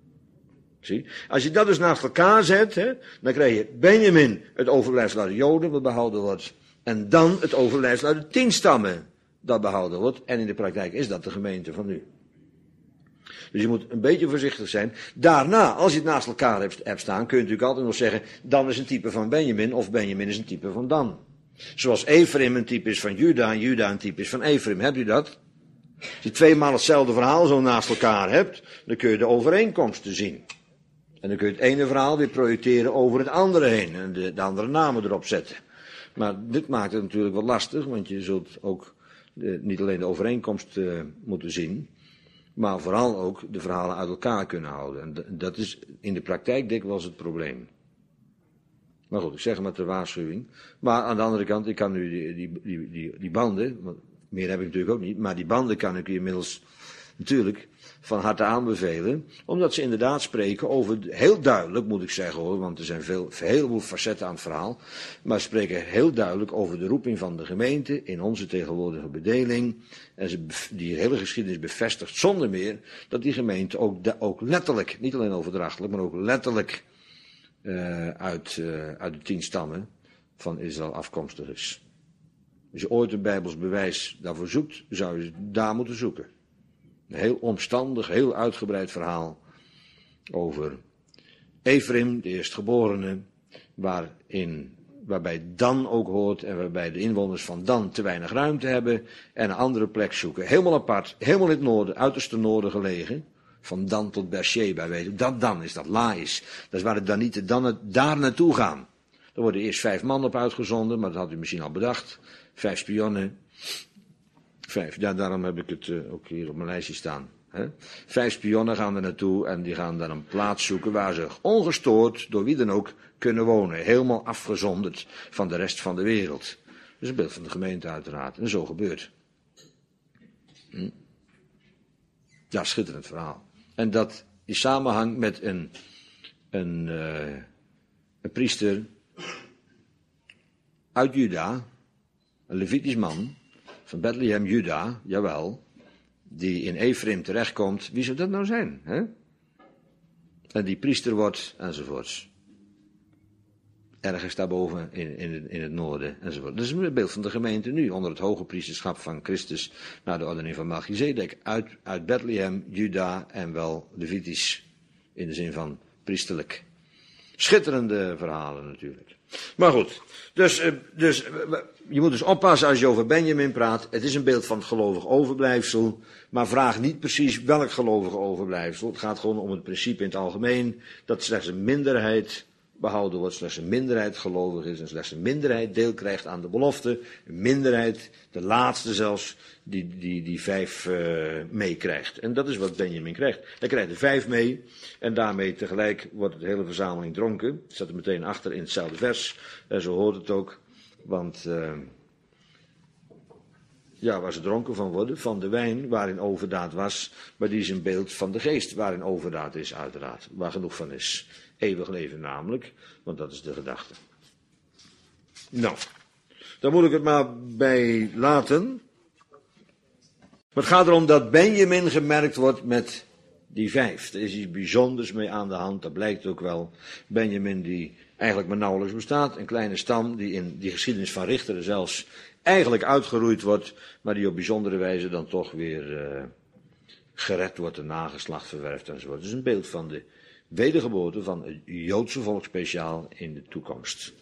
Zie? Als je dat dus naast elkaar zet, hè, dan krijg je Benjamin, het overblijfsel uit de Joden, wat behouden wordt, en Dan het overblijfsel uit de 10 stammen, dat behouden wordt. En in de praktijk is dat de gemeente van nu. Dus je moet een beetje voorzichtig zijn. Daarna, als je het naast elkaar hebt staan, kun je natuurlijk altijd nog zeggen, Dan is een type van Benjamin, of Benjamin is een type van Dan. Zoals Efraim een type is van Juda en Juda een type is van Efraim. Hebt u dat? Als je tweemaal hetzelfde verhaal zo naast elkaar hebt, dan kun je de overeenkomsten zien. En dan kun je het ene verhaal weer projecteren over het andere heen en de andere namen erop zetten. Maar dit maakt het natuurlijk wat lastig, want je zult ook niet alleen de overeenkomst moeten zien, maar vooral ook de verhalen uit elkaar kunnen houden. En dat is in de praktijk dikwijls het probleem. Maar goed, ik zeg maar ter waarschuwing. Maar aan de andere kant, ik kan nu die banden, want meer heb ik natuurlijk ook niet, maar die banden kan ik u inmiddels natuurlijk van harte aanbevelen, omdat ze inderdaad spreken over, heel duidelijk moet ik zeggen hoor, want er zijn een heleboel facetten aan het verhaal, maar ze spreken heel duidelijk over de roeping van de gemeente in onze tegenwoordige bedeling. En die hele geschiedenis bevestigt zonder meer dat die gemeente ook letterlijk, niet alleen overdrachtelijk, maar ook letterlijk uit de 10 stammen van Israël afkomstig is. Als je ooit een Bijbels bewijs daarvoor zoekt, zou je daar moeten zoeken. Een heel omstandig, heel uitgebreid verhaal over Efraim, de eerstgeborene, waarbij Dan ook hoort en waarbij de inwoners van Dan te weinig ruimte hebben en een andere plek zoeken. Helemaal apart, helemaal in het noorden, uiterste noorden gelegen, van Dan tot Beersheba, weet je. Dat Dan is, dat Lais. Dat is waar de Danieten dan daar naartoe gaan. Er worden eerst 5 man op uitgezonden, maar dat had u misschien al bedacht. 5 spionnen. 5, ja, daarom heb ik het ook hier op mijn lijstje staan. 5 spionnen gaan er naartoe en die gaan daar een plaats zoeken waar ze ongestoord, door wie dan ook, kunnen wonen. Helemaal afgezonderd van de rest van de wereld. Dat is een beeld van de gemeente uiteraard. En zo gebeurt. Ja, schitterend verhaal. En dat in samenhang met een priester uit Juda, een Levitisch man, van Bethlehem, Juda, jawel, die in Efraim terechtkomt. Wie zou dat nou zijn? Hè? En die priester wordt, enzovoorts. Ergens daarboven in het noorden, enzovoort. Dat is een beeld van de gemeente nu, onder het hoge priesterschap van Christus, naar de ordening van Melchizedek, uit Bethlehem, Juda en wel Levitisch, in de zin van priesterlijk. Schitterende verhalen natuurlijk. Maar goed, dus je moet dus oppassen als je over Benjamin praat. Het is een beeld van het gelovig overblijfsel, maar vraag niet precies welk gelovig overblijfsel. Het gaat gewoon om het principe in het algemeen, dat slechts een minderheid behouden wordt, slechts een minderheid gelovig is en slechts een minderheid deel krijgt aan de belofte. Een minderheid, de laatste zelfs, die 5 meekrijgt. En dat is wat Benjamin krijgt. Hij krijgt er 5 mee en daarmee tegelijk wordt de hele verzameling dronken. Het staat er meteen achter in hetzelfde vers. En zo hoort het ook, want waar ze dronken van worden, van de wijn waarin overdaad was, maar die is een beeld van de geest waarin overdaad is uiteraard, waar genoeg van is. Eeuwig leven namelijk, want dat is de gedachte. Nou, daar moet ik het maar bij laten. Maar het gaat erom dat Benjamin gemerkt wordt met die 5. Er is iets bijzonders mee aan de hand, dat blijkt ook wel. Benjamin die eigenlijk maar nauwelijks bestaat, een kleine stam die in die geschiedenis van Richteren zelfs eigenlijk uitgeroeid wordt, maar die op bijzondere wijze dan toch weer gered wordt, een nageslacht verwerft enzovoort. Het is een beeld van de wedergeboorte van het Joodse volk speciaal in de toekomst.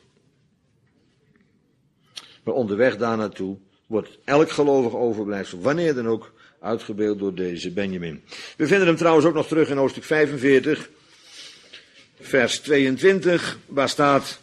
Maar onderweg daar naartoe wordt elk gelovig overblijfsel, wanneer dan ook, uitgebeeld door deze Benjamin. We vinden hem trouwens ook nog terug in hoofdstuk 45, vers 22, waar staat: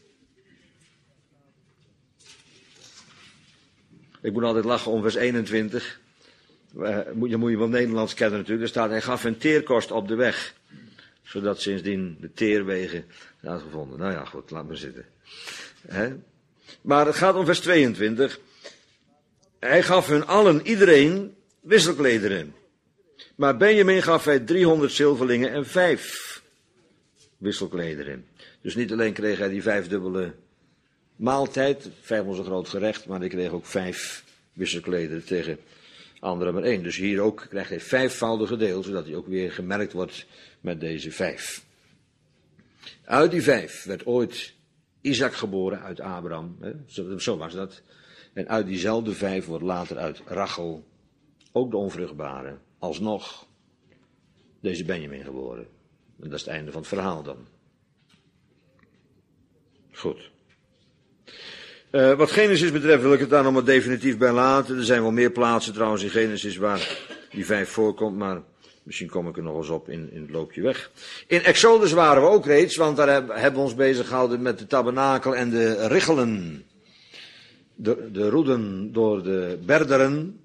ik moet altijd lachen om vers 21. Je moet wel Nederlands kennen natuurlijk. Er staat: hij gaf hen teerkost op de weg, zodat sindsdien de teerwegen zijn uitgevonden. Nou ja, goed, laat maar zitten. Maar het gaat om vers 22. Hij gaf hun allen, iedereen, wisselklederen. Maar Benjamin gaf hij 300 zilverlingen en 5 wisselklederen. Dus niet alleen kreeg hij die 5-dubbele maaltijd, 5 zo groot gerecht, maar hij kreeg ook 5 wisselklederen tegen anderen maar 1. Dus hier ook krijgt hij 5-voudige deel, zodat hij ook weer gemerkt wordt met deze 5. Uit die 5 werd ooit Isaac geboren uit Abraham. Zo was dat. En uit diezelfde 5 wordt later uit Rachel, ook de onvruchtbare, alsnog deze Benjamin geboren. En dat is het einde van het verhaal dan. Goed. Wat Genesis betreft wil ik het daar nog maar definitief bij laten. Er zijn wel meer plaatsen trouwens in Genesis waar die 5 voorkomt, maar misschien kom ik er nog eens op in het loopje weg. In Exodus waren we ook reeds, want daar hebben we ons bezig gehouden met de tabernakel en de richelen. De roeden door de berderen.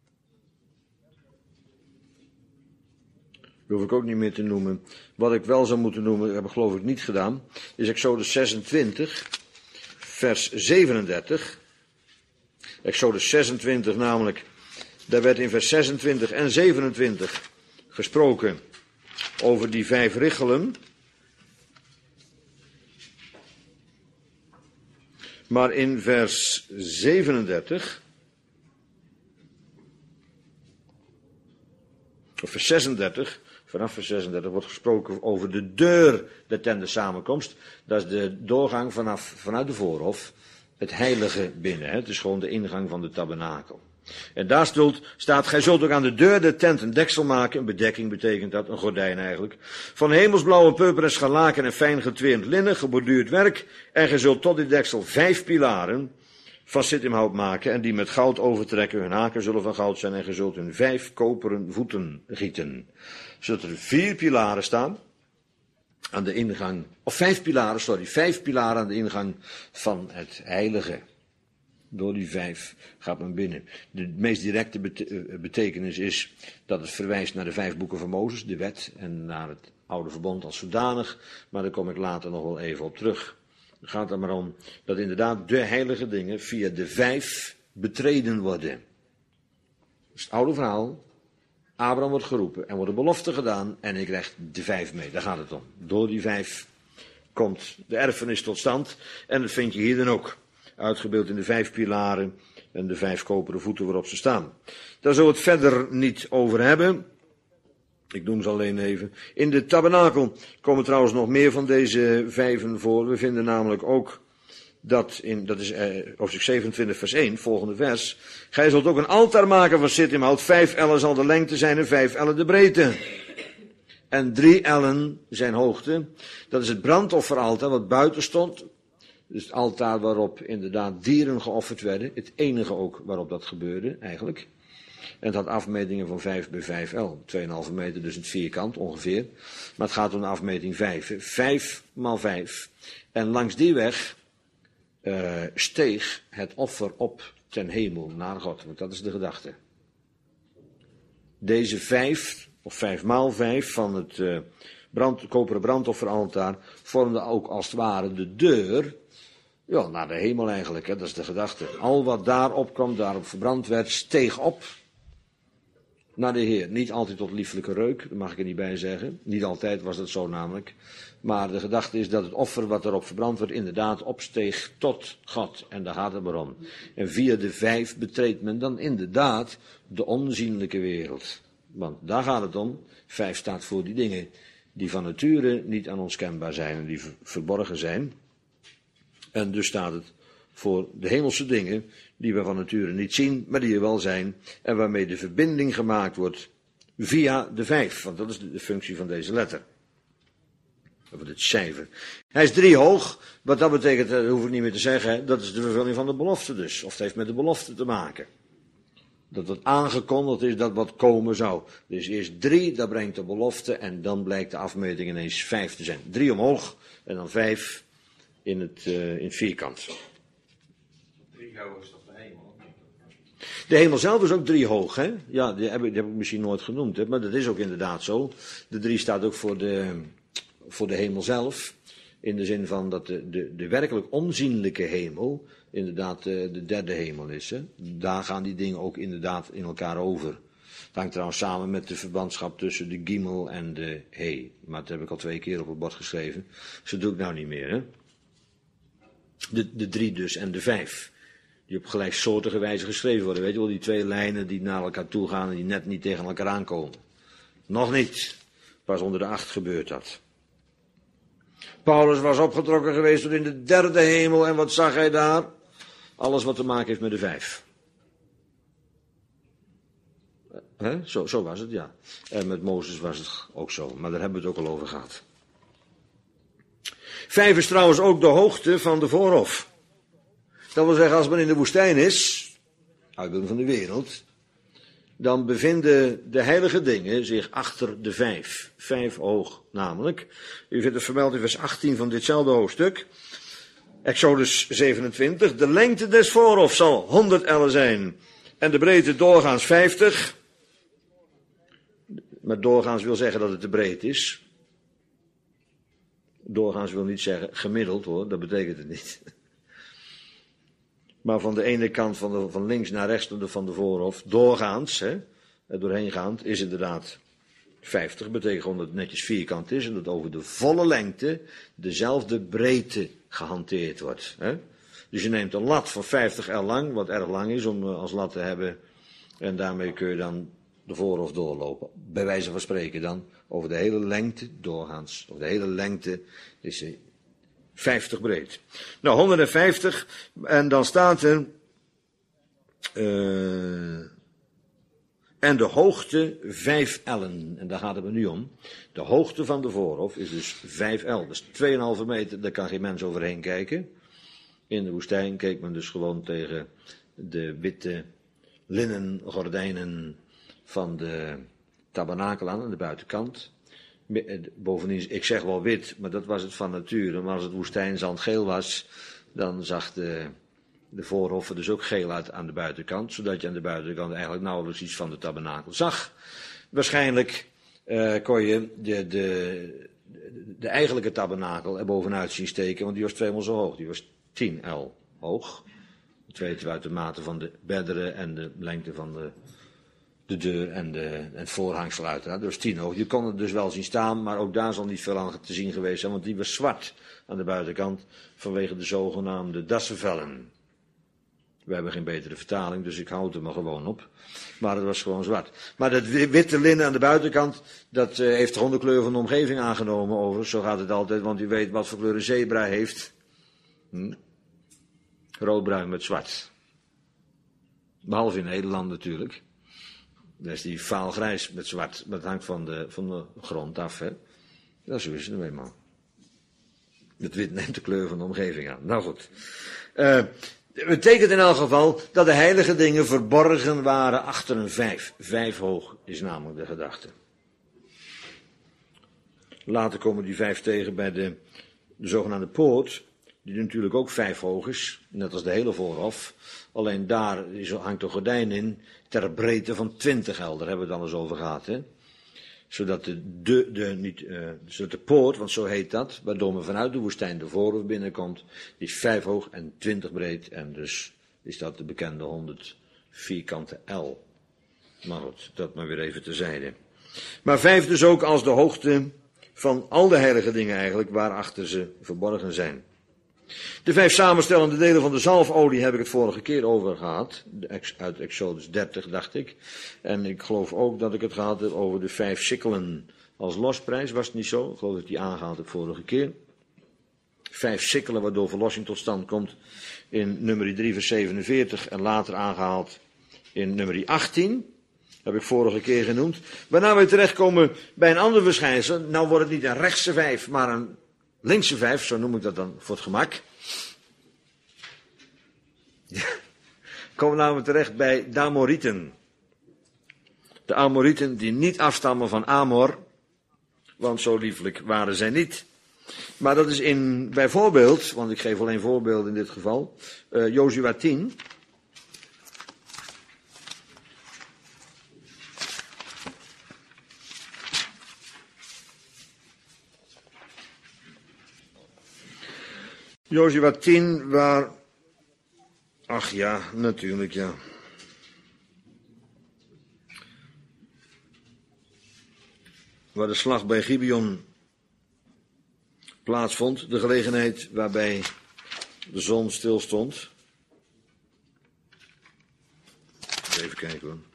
Dat hoef ik ook niet meer te noemen. Wat ik wel zou moeten noemen, heb ik geloof ik niet gedaan, is Exodus 26, vers 37. Exodus 26 namelijk, daar werd in vers 26 en 27 gesproken over die 5 richelen. Maar in vers 37, of vers 36, vanaf vers 36 wordt gesproken over de deur der tent der samenkomst. Dat is de doorgang vanuit de voorhof, het heilige binnen. Het is gewoon de ingang van de tabernakel. En daar staat, gij zult ook aan de deur der tent een deksel maken. Een bedekking betekent dat, een gordijn eigenlijk. Van hemelsblauwe, purper en scharlaken en fijn getweerd linnen, geborduurd werk. En gij zult tot die deksel 5 pilaren van sittimhout maken. En die met goud overtrekken. Hun haken zullen van goud zijn. En gij zult hun 5 koperen voeten gieten. Zodat er 4 pilaren staan aan de ingang. Of 5 pilaren aan de ingang van het heilige. Door die 5 gaat men binnen. De meest directe betekenis is dat het verwijst naar de 5 boeken van Mozes, de wet, en naar het oude verbond als zodanig. Maar daar kom ik later nog wel even op terug. Het gaat er maar om dat inderdaad de heilige dingen via de 5 betreden worden. Dat is het oude verhaal. Abraham wordt geroepen en wordt een belofte gedaan en ik krijg de 5 mee. Daar gaat het om. Door die 5 komt de erfenis tot stand en dat vind je hier dan ook. Uitgebeeld in de 5 pilaren en de 5 koperen voeten waarop ze staan. Daar zullen we het verder niet over hebben. Ik noem ze alleen even. In de tabernakel komen trouwens nog meer van deze 5 voor. We vinden namelijk ook dat is hoofdstuk 27 vers 1, volgende vers. Gij zult ook een altaar maken van sittimhout. 5 ellen zal de lengte zijn en 5 ellen de breedte. En 3 ellen zijn hoogte. Dat is het brandofferaltaar wat buiten stond. Dus het altaar waarop inderdaad dieren geofferd werden. Het enige ook waarop dat gebeurde eigenlijk. En het had afmetingen van 5 bij 5 L. 2,5 meter, dus het vierkant ongeveer. Maar het gaat om de afmeting 5. 5 maal 5. En langs die weg steeg het offer op ten hemel naar God. Want dat is de gedachte. Deze 5, of 5 maal 5 van het koperen brandofferaltaar vormde ook als het ware de deur. Ja, naar de hemel eigenlijk, hè, dat is de gedachte. Al wat daarop kwam, daarop verbrand werd, steeg op naar de Heer. Niet altijd tot lieflijke reuk, dat mag ik er niet bij zeggen. Niet altijd was dat zo namelijk. Maar de gedachte is dat het offer wat erop verbrand werd inderdaad opsteeg tot God. En daar gaat het maar om. En via de 5 betreedt men dan inderdaad de onzienlijke wereld. Want daar gaat het om. 5 staat voor die dingen die van nature niet aan ons kenbaar zijn en die verborgen zijn. En dus staat het voor de hemelse dingen die we van nature niet zien, maar die er wel zijn. En waarmee de verbinding gemaakt wordt via de 5. Want dat is de functie van deze letter. Of dit cijfer. Hij is 3 hoog. Wat dat betekent, dat hoef ik niet meer te zeggen. Dat is de vervulling van de belofte dus. Of het heeft met de belofte te maken. Dat het aangekondigd is dat wat komen zou. Dus eerst 3, dat brengt de belofte. En dan blijkt de afmeting ineens 5 te zijn. 3 omhoog en dan 5 in het vierkant. 3 hoog is toch de hemel? De hemel zelf is ook 3 hoog, hè? Ja, die heb ik misschien nooit genoemd, hè? Maar dat is ook inderdaad zo. De 3 staat ook voor de hemel zelf. In de zin van dat de werkelijk onzienlijke hemel inderdaad de derde hemel is. Hè? Daar gaan die dingen ook inderdaad in elkaar over. Het hangt trouwens samen met de verbandschap tussen de Gimel en de He. Maar dat heb ik al 2 keer op het bord geschreven. Dus dat doe ik nou niet meer, hè? De 3 dus en de 5. Die op gelijksoortige wijze geschreven worden. Weet je wel, die 2 lijnen die naar elkaar toe gaan en die net niet tegen elkaar aankomen. Nog niet. Pas onder de 8 gebeurt dat. Paulus was opgetrokken geweest tot in de derde hemel. En wat zag hij daar? Alles wat te maken heeft met de 5. Zo was het, ja. En met Mozes was het ook zo. Maar daar hebben we het ook al over gehad. 5 is trouwens ook de hoogte van de voorhof. Dat wil zeggen, als men in de woestijn is, uitbeelding van de wereld, dan bevinden de heilige dingen zich achter de vijf. 5 hoog namelijk. U vindt het vermeld in vers 18 van ditzelfde hoofdstuk. Exodus 27. De lengte des voorhofs zal 100 ellen zijn. En de breedte doorgaans 50. Maar doorgaans wil zeggen dat het te breed is. Doorgaans wil niet zeggen gemiddeld hoor, dat betekent het niet. Maar van de ene kant van links naar rechts van de voorhof, doorgaans, er doorheen gaand, is inderdaad 50. Betekent gewoon dat het netjes vierkant is en dat over de volle lengte dezelfde breedte gehanteerd wordt. Dus je neemt een lat van 50 L lang, wat erg lang is om als lat te hebben. En daarmee kun je dan de voorhof doorlopen. Bij wijze van spreken dan over de hele lengte doorgaans. Over de hele lengte is ze 50 breed. Nou, 150. En dan staat er... en de hoogte 5 ellen. En daar gaat het me nu om. De hoogte van de voorhof is dus 5 L. Dus 2,5 meter, daar kan geen mens overheen kijken. In de woestijn keek men dus gewoon tegen de witte linnen gordijnen van de tabernakel aan de buitenkant. Bovendien, ik zeg wel wit, maar dat was het van nature. Maar als het woestijnzand geel was, dan zag de voorhof er dus ook geel uit aan de buitenkant. Zodat je aan de buitenkant eigenlijk nauwelijks iets van de tabernakel zag. Waarschijnlijk kon je de eigenlijke tabernakel er bovenuit zien steken, want die was 2 maal zo hoog. Die was 10 L hoog. Dat weten we uit de mate van de bedderen en de lengte van de deur en het voorhangsel uiteraard. Dat was 10 hoog. Je kon het dus wel zien staan, maar ook daar zal niet veel aan te zien geweest zijn, want die was zwart aan de buitenkant vanwege de zogenaamde dassenvellen. We hebben geen betere vertaling, dus ik houd er maar gewoon op. Maar het was gewoon zwart. Maar dat witte linnen aan de buitenkant, dat heeft gewoon de kleur van de omgeving aangenomen overigens. Zo gaat het altijd, want u weet wat voor kleur een zebra heeft. Roodbruin met zwart. Behalve in Nederland natuurlijk. Dan is die vaalgrijs met zwart. Maar het hangt van de grond af. Hè? Dat is zo is het nou eenmaal. Het wit neemt de kleur van de omgeving aan. Nou goed. Het betekent in elk geval dat de heilige dingen verborgen waren achter een 5. 5 hoog is namelijk de gedachte. Later komen die 5 tegen bij de zogenaamde poort. Die natuurlijk ook 5 hoog is, net als de hele voorhof. Alleen daar hangt een gordijn in ter breedte van 20 L. Daar hebben we het al eens over gehad. Hè? Zodat zodat de poort, want zo heet dat, waardoor men vanuit de woestijn de voorhof binnenkomt, die is 5 hoog en 20 breed. En dus is dat de bekende 100 vierkante L. Maar goed, dat maar weer even terzijde. Maar 5 dus ook als de hoogte van al de heilige dingen eigenlijk, waarachter ze verborgen zijn. De 5 samenstellende delen van de zalfolie heb ik het vorige keer over gehad. Uit Exodus 30 dacht ik. En ik geloof ook dat ik het gehad heb over de 5 sikkelen als losprijs. Was het niet zo? Ik geloof dat ik die aangehaald heb vorige keer. 5 sikkelen waardoor verlossing tot stand komt in nummer 3 vers 47 en later aangehaald in nummer 18. Heb ik vorige keer genoemd. Waarna we terechtkomen bij een ander verschijnsel. Nou wordt het niet een rechtse 5, maar een linkse 5, zo noem ik dat dan voor het gemak. Ja, komen we namelijk terecht bij de Amorieten. De Amorieten die niet afstammen van Amor, want zo lieflijk waren zij niet. Maar dat is in bijvoorbeeld, want ik geef alleen voorbeelden in dit geval, Jozua 10. Jozua 10, waar... Ach ja, natuurlijk ja. Waar de slag bij Gibeon plaatsvond. De gelegenheid waarbij de zon stilstond. Even kijken hoor.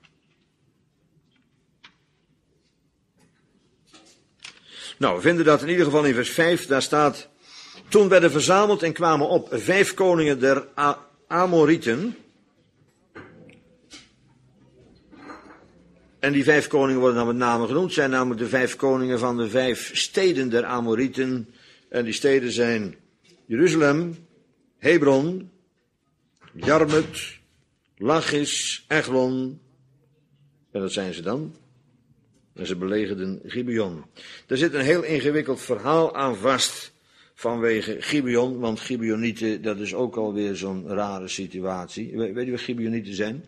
Nou, we vinden dat in ieder geval in vers 5, daar staat... Toen werden verzameld en kwamen op 5 koningen der Amorieten. En die 5 koningen worden dan met name genoemd. Zijn namelijk de 5 koningen van de 5 steden der Amorieten. En die steden zijn Jeruzalem, Hebron, Jarmut, Lachis, Eglon. En dat zijn ze dan. En ze belegerden Gibeon. Er zit een heel ingewikkeld verhaal aan vast vanwege Gibeon. Want Gibeonieten, dat is ook alweer zo'n rare situatie. Weet je wat Gibeonieten zijn?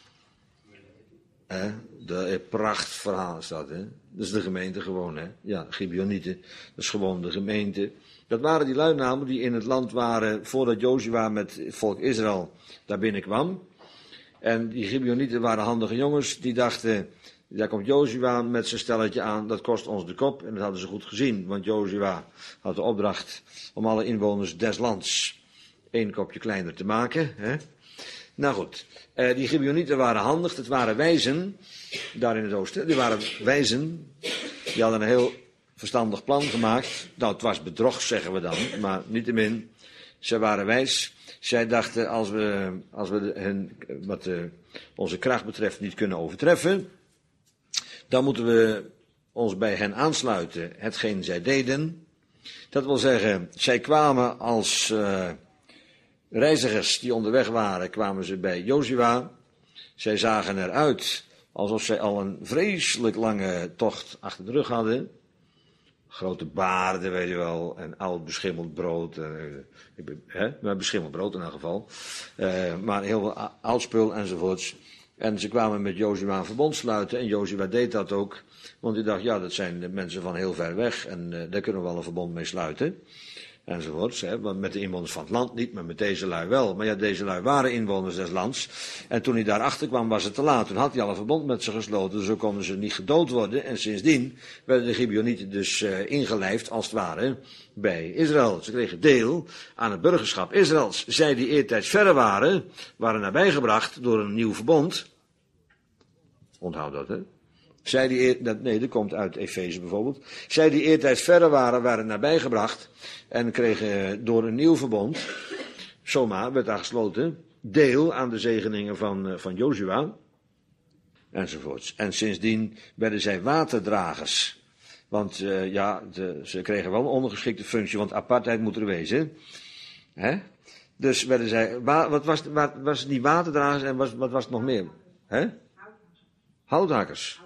De prachtverhaal is dat, hè. Dat is de gemeente gewoon, hè. Ja, Gibeonieten, dat is gewoon de gemeente. Dat waren die lui namelijk die in het land waren voordat Jozua met het volk Israël daar binnenkwam. En die Gibeonieten waren handige jongens, die dachten, daar komt Jozua met zijn stelletje aan, dat kost ons de kop. En dat hadden ze goed gezien, want Jozua had de opdracht om alle inwoners des lands 1 kopje kleiner te maken, hè. Nou goed, die Gibeonieten waren handig, het waren wijzen, daar in het oosten, die waren wijzen, die hadden een heel verstandig plan gemaakt. Nou, het was bedrog, zeggen we dan, maar niettemin, zij waren wijs. Zij dachten, als we hen, wat onze kracht betreft, niet kunnen overtreffen, dan moeten we ons bij hen aansluiten, hetgeen zij deden. Dat wil zeggen, zij kwamen als reizigers die onderweg waren, kwamen ze bij Jozua. Zij zagen eruit alsof zij al een vreselijk lange tocht achter de rug hadden. Grote baarden, weet je wel, en oud beschimmeld brood. Maar beschimmeld brood in elk geval. Maar heel veel oud spul enzovoorts. En ze kwamen met Jozua een verbond sluiten. En Jozua deed dat ook. Want hij dacht, ja, dat zijn de mensen van heel ver weg. En daar kunnen we wel een verbond mee sluiten. Enzovoorts. Want met de inwoners van het land niet, maar met deze lui wel. Maar ja, deze lui waren inwoners des lands. En toen hij daarachter kwam, was het te laat. Toen had hij al een verbond met ze gesloten. Zo konden ze niet gedood worden. En sindsdien werden de Gibeonieten dus ingelijfd, als het ware, bij Israël. Ze kregen deel aan het burgerschap Israëls. Zij die eertijds verre waren nabijgebracht door een nieuw verbond. Onthoud dat, hè. Zij die dat komt uit Efeze bijvoorbeeld. Zij die eertijds verre waren nabijgebracht en kregen door een nieuw verbond, zomaar werd daar gesloten, deel aan de zegeningen van Jozua, enzovoorts. En sindsdien werden zij waterdragers. Want ze kregen wel een ondergeschikte functie, want apartheid moet er wezen. Hè? Dus werden zij, wat was die waterdragers en wat was het nog meer? Hè? Houthakkers.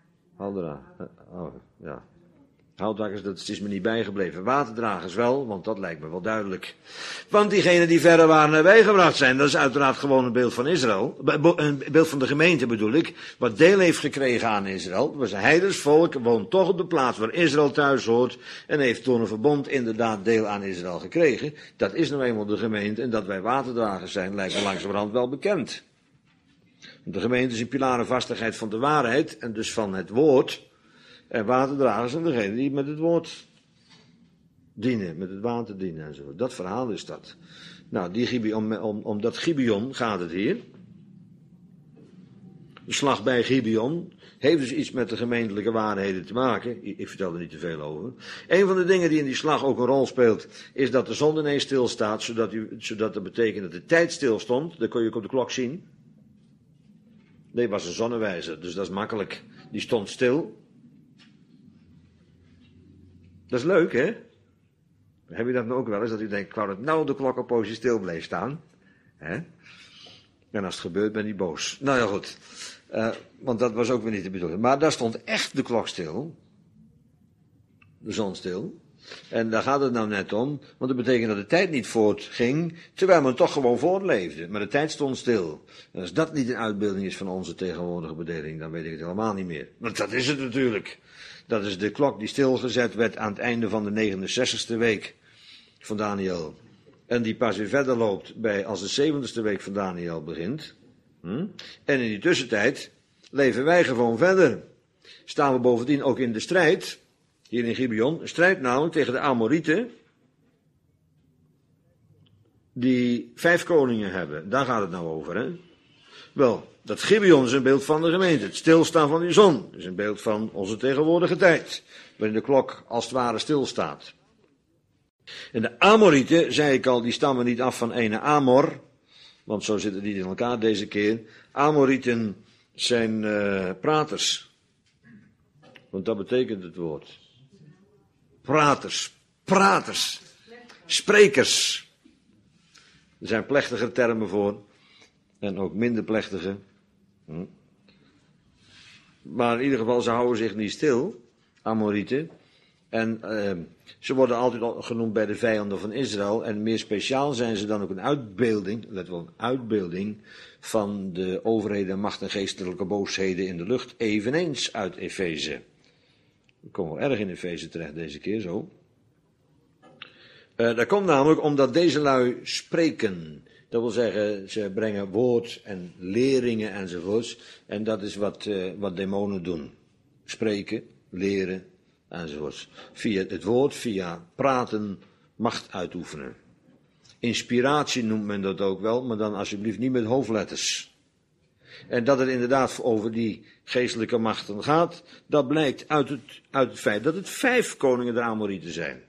Ja. Houthakkers, dat is me niet bijgebleven. Waterdragers wel, want dat lijkt me wel duidelijk. Want diegenen die verder waren nabijgebracht zijn, dat is uiteraard gewoon een beeld van Israël. Een beeld van de gemeente bedoel ik, wat deel heeft gekregen aan Israël. Het was een heidensvolk, woont toch op de plaats waar Israël thuis hoort. En heeft door een verbond inderdaad deel aan Israël gekregen. Dat is nou eenmaal de gemeente en dat wij waterdragers zijn, lijkt me langzamerhand wel bekend. De gemeente is een pilarenvastigheid van de waarheid en dus van het woord. En waterdragers zijn degenen die met het woord dienen, met het water dienen enzovoort. Dat verhaal is dat. Nou, om dat Gibeon gaat het hier. De slag bij Gibeon heeft dus iets met de gemeentelijke waarheden te maken. Ik vertel er niet te veel over. Een van de dingen die in die slag ook een rol speelt, is dat de zon ineens stilstaat, zodat dat betekent dat de tijd stilstond. Dat kon je ook op de klok zien. Nee, het was een zonnewijzer, dus dat is makkelijk. Die stond stil. Dat is leuk, hè? Heb je dat nou ook wel eens, dat u denkt, ik wou dat nou de klok een poosje stil bleef staan. Hè? En als het gebeurt, ben je boos. Nou ja, goed. Want dat was ook weer niet de bedoeling. Maar daar stond echt de klok stil. De zon stil. En daar gaat het nou net om, want dat betekent dat de tijd niet voortging, terwijl men toch gewoon voortleefde. Maar de tijd stond stil. En als dat niet een uitbeelding is van onze tegenwoordige bedeling, dan weet ik het helemaal niet meer. Want dat is het natuurlijk. Dat is de klok die stilgezet werd aan het einde van de 69ste week van Daniel. En die pas weer verder loopt als de 70ste week van Daniel begint. En in die tussentijd leven wij gewoon verder. Staan we bovendien ook in de strijd, hier in Gibeon, een strijd namelijk tegen de Amorieten, die 5 koningen hebben. Daar gaat het nou over, hè? Wel, dat Gibeon is een beeld van de gemeente. Het stilstaan van die zon is een beeld van onze tegenwoordige tijd, waarin de klok als het ware stilstaat. En de Amorieten, zei ik al, die stammen niet af van ene Amor, want zo zitten die in elkaar deze keer. Amorieten zijn praters, want dat betekent het woord. Praters, sprekers. Er zijn plechtige termen voor. En ook minder plechtige. Maar in ieder geval, ze houden zich niet stil, Amorieten. En ze worden altijd genoemd bij de vijanden van Israël. En meer speciaal zijn ze dan ook een uitbeelding, let wel, een uitbeelding van de overheden, macht en geestelijke boosheden in de lucht. Eveneens uit Efeze. We komen wel erg in Efeze terecht deze keer zo. Dat komt namelijk omdat deze lui spreken. Dat wil zeggen, ze brengen woord en leringen enzovoorts. En dat is wat demonen doen. Spreken, leren enzovoorts. Via het woord, via praten, macht uitoefenen. Inspiratie noemt men dat ook wel, maar dan alsjeblieft niet met hoofdletters. En dat het inderdaad over die geestelijke machten gaat, dat blijkt uit het feit dat het 5 koningen der Amorieten zijn.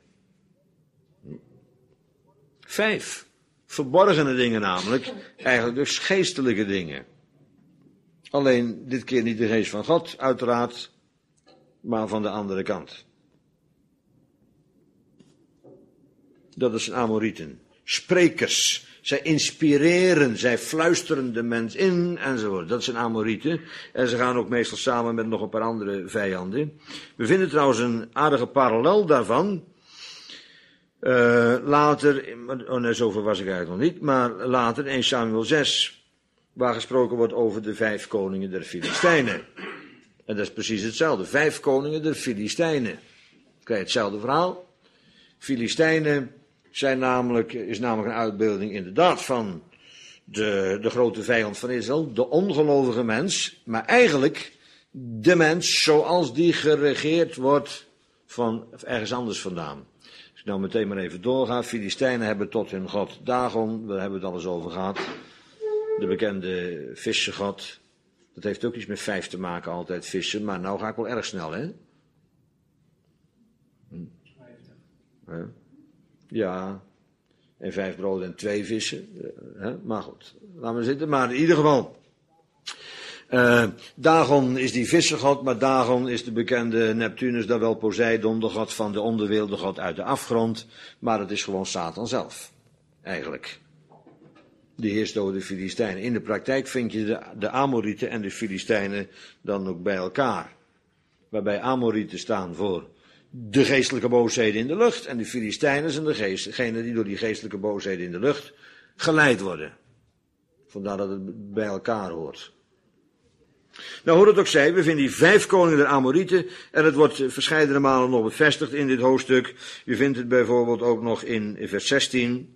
5. Verborgene dingen namelijk, eigenlijk dus geestelijke dingen. Alleen dit keer niet de geest van God, uiteraard, maar van de andere kant. Dat is Amorieten. Sprekers. Zij inspireren, zij fluisteren de mens in enzovoort. Dat zijn Amorieten. En ze gaan ook meestal samen met nog een paar andere vijanden. We vinden trouwens een aardige parallel daarvan. Later, zover was ik eigenlijk nog niet, maar later in 1 Samuel 6, waar gesproken wordt over de 5 koningen der Filistijnen. En dat is precies hetzelfde. 5 koningen der Filistijnen. Dan krijg je hetzelfde verhaal. Filistijnen is namelijk een uitbeelding inderdaad van de grote vijand van Israël, de ongelovige mens, maar eigenlijk de mens zoals die geregeerd wordt van ergens anders vandaan. Als ik nou meteen maar even doorga, Filistijnen hebben tot hun god Dagon, daar hebben we het alles over gehad, de bekende vissengod. Dat heeft ook iets met 5 te maken, altijd vissen, maar nou ga ik wel erg snel, hè? 50. Ja, en 5 broden en 2 vissen, maar goed, laten we zitten. Maar in ieder geval, Dagon is die vissengod, maar Dagon is de bekende Neptunus, dan wel Poseidon, de god van de onderwereld, de god uit de afgrond, maar het is gewoon Satan zelf, eigenlijk. Die heerst over de Filistijnen. In de praktijk vind je de Amorieten en de Filistijnen dan ook bij elkaar. Waarbij Amorieten staan voor de geestelijke boosheden in de lucht. En de Filistijnen zijn degenen die door die geestelijke boosheden in de lucht geleid worden. Vandaar dat het bij elkaar hoort. Nou, hoe het ook zij, we vinden die 5 koningen der Amorieten. En het wordt verscheidene malen nog bevestigd in dit hoofdstuk. Je vindt het bijvoorbeeld ook nog in vers 16.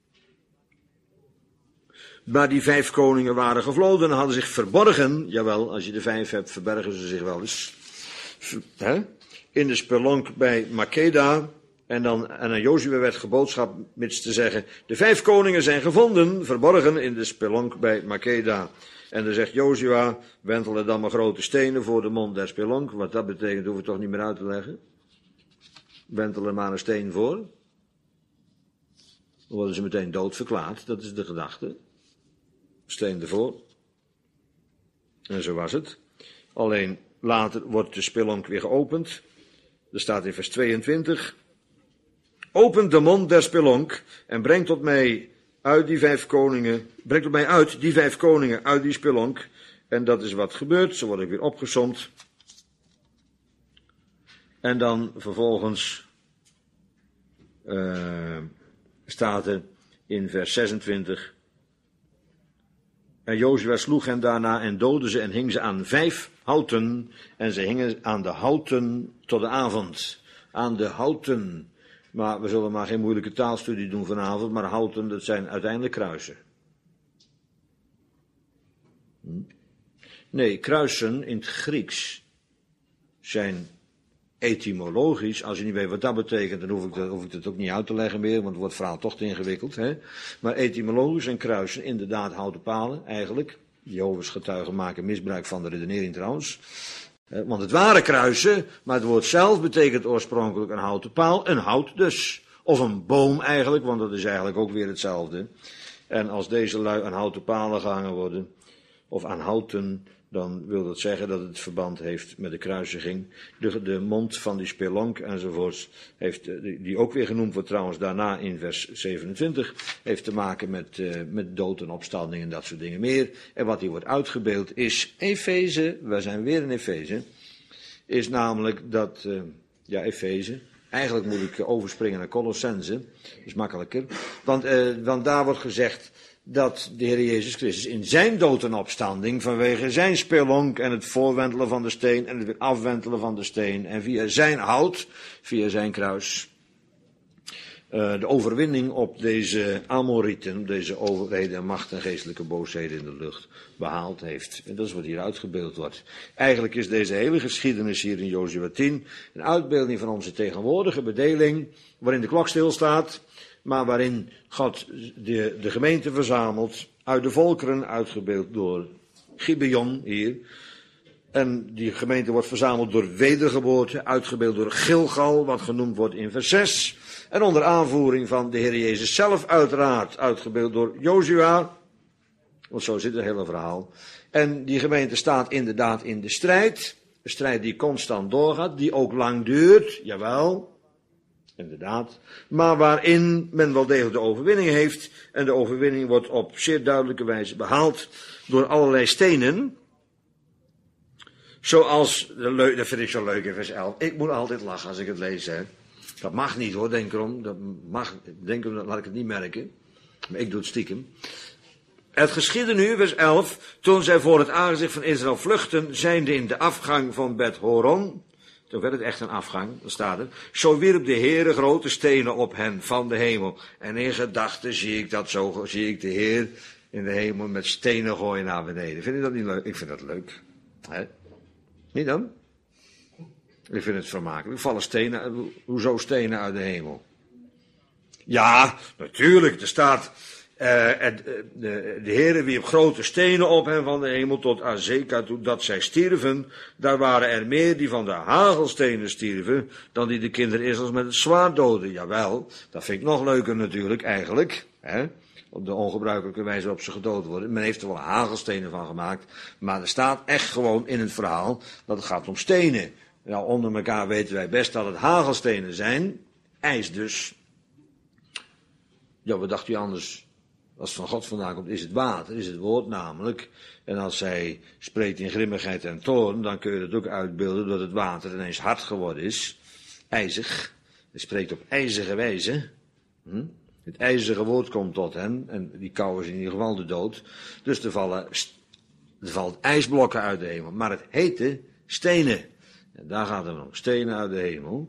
Maar die 5 koningen waren gevloden en hadden zich verborgen. Jawel, als je de 5 hebt, verbergen ze zich wel eens. In de spelonk bij Makeda. En aan Jozua werd geboodschap mits te zeggen, de 5 koningen zijn gevonden, verborgen in de spelonk bij Makeda. En dan zegt Jozua, wentelen dan maar grote stenen voor de mond der spelonk. Wat dat betekent, hoef ik toch niet meer uit te leggen. Wentelen maar een steen voor. Dan worden ze meteen dood verklaard, dat is de gedachte. Steen ervoor. En zo was het. Alleen later wordt de spelonk weer geopend. Er staat in vers 22. Opent de mond der spelonk en brengt tot mij uit die 5 koningen. Brengt tot mij uit die 5 koningen uit die spelonk. En dat is wat gebeurt. Ze worden weer opgesomd. En dan vervolgens staat er in vers 26. En Jozua sloeg hen daarna en doodde ze en hing ze aan 5 houten. En ze hingen aan de houten tot de avond. Aan de houten. Maar we zullen maar geen moeilijke taalstudie doen vanavond. Maar houten, dat zijn uiteindelijk kruisen. Nee, kruisen in het Grieks zijn etymologisch. Als je niet weet wat dat betekent, dan hoef ik het ook niet uit te leggen meer. Want het wordt het verhaal toch te ingewikkeld. Hè? Maar etymologisch zijn kruisen inderdaad houten palen, eigenlijk. Jehovah's getuigen maken misbruik van de redenering trouwens. Want het waren kruisen, maar het woord zelf betekent oorspronkelijk een houten paal. Een hout dus. Of een boom eigenlijk, want dat is eigenlijk ook weer hetzelfde. En als deze lui aan houten palen gehangen worden, of aanhouten, dan wil dat zeggen dat het verband heeft met de kruisiging. De mond van die spelonk enzovoorts, die ook weer genoemd wordt trouwens daarna in vers 27, heeft te maken met dood en opstanding en dat soort dingen meer. En wat hier wordt uitgebeeld is Efeze, we zijn weer in Efeze, is namelijk dat, Efeze, eigenlijk moet ik overspringen naar Colossense, dat is makkelijker, want daar wordt gezegd dat de Heer Jezus Christus in zijn dood en opstanding vanwege zijn spelonk en het voorwentelen van de steen en het weer afwentelen van de steen en via zijn hout, via zijn kruis, de overwinning op deze Amorieten, op deze overheden en macht en geestelijke boosheden in de lucht behaald heeft. En dat is wat hier uitgebeeld wordt. Eigenlijk is deze hele geschiedenis hier in Jozua 10 een uitbeelding van onze tegenwoordige bedeling, waarin de klok stilstaat, maar waarin God de gemeente verzamelt uit de volkeren, uitgebeeld door Gibeon hier. En die gemeente wordt verzameld door wedergeboorte, uitgebeeld door Gilgal, wat genoemd wordt in vers 6. En onder aanvoering van de Heer Jezus zelf uiteraard, uitgebeeld door Jozua. Want zo zit het hele verhaal. En die gemeente staat inderdaad in de strijd. Een strijd die constant doorgaat, die ook lang duurt, jawel. Inderdaad, maar waarin men wel degelijk de overwinning heeft. En de overwinning wordt op zeer duidelijke wijze behaald door allerlei stenen. Zoals, dat vind ik zo leuk in vers 11. Ik moet altijd lachen als ik het lees, hè. Dat mag niet hoor, denk erom. Laat ik het niet merken. Maar ik doe het stiekem. Het geschiedde nu, vers 11, toen zij voor het aangezicht van Israël vluchten, zijnde in de afgang van Bet Horon. Toen werd het echt een afgang, dan staat er. Zo wierp de Heere grote stenen op hen van de hemel. En in gedachten zie ik de Heer in de hemel met stenen gooien naar beneden. Vind je dat niet leuk? Ik vind dat leuk. Hè? Niet dan? Ik vind het vermakelijk. Vallen stenen, hoezo stenen uit de hemel? Ja, natuurlijk, er staat... de Heere wierp grote stenen op hen van de hemel tot Azeka toe, dat zij stierven. Daar waren er meer die van de hagelstenen stierven, dan die de kinderen Israëls met het zwaard doden. Jawel, dat vind ik nog leuker natuurlijk, eigenlijk. Hè? Op de ongebruikelijke wijze waarop ze gedood worden. Men heeft er wel hagelstenen van gemaakt, maar er staat echt gewoon in het verhaal dat het gaat om stenen. Nou, onder elkaar weten wij best dat het hagelstenen zijn, ijs dus. Ja, wat dacht u anders? Als het van God vandaan komt, is het water, is het woord namelijk. En als hij spreekt in grimmigheid en toorn, dan kun je het ook uitbeelden dat het water ineens hard geworden is. IJzig. Hij spreekt op ijzige wijze. Het ijzige woord komt tot hen. En die kou is in ieder geval de dood. Dus er valt ijsblokken uit de hemel. Maar het heette stenen. En daar gaat het om. Stenen uit de hemel.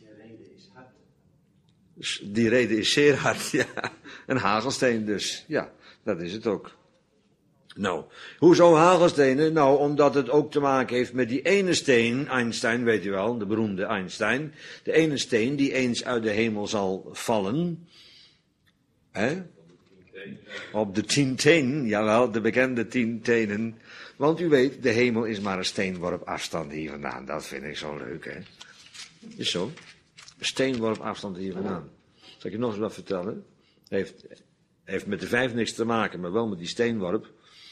Die reden is zeer hard, ja. Een hagelsteen dus. Ja, dat is het ook. Nou, hoezo hagelstenen? Nou, omdat het ook te maken heeft met die ene steen, Einstein, weet u wel, de beroemde Einstein. De ene steen die eens uit de hemel zal vallen. Hè? Op de 10 tenen, jawel, de bekende 10 tenen. Want u weet, de hemel is maar een steenworp afstand hier vandaan. Dat vind ik zo leuk, hè. Is zo. Een steenworp afstand hier vandaan. Zal ik je nog eens wat vertellen? Heeft met de 5 niks te maken, maar wel met die steenworp.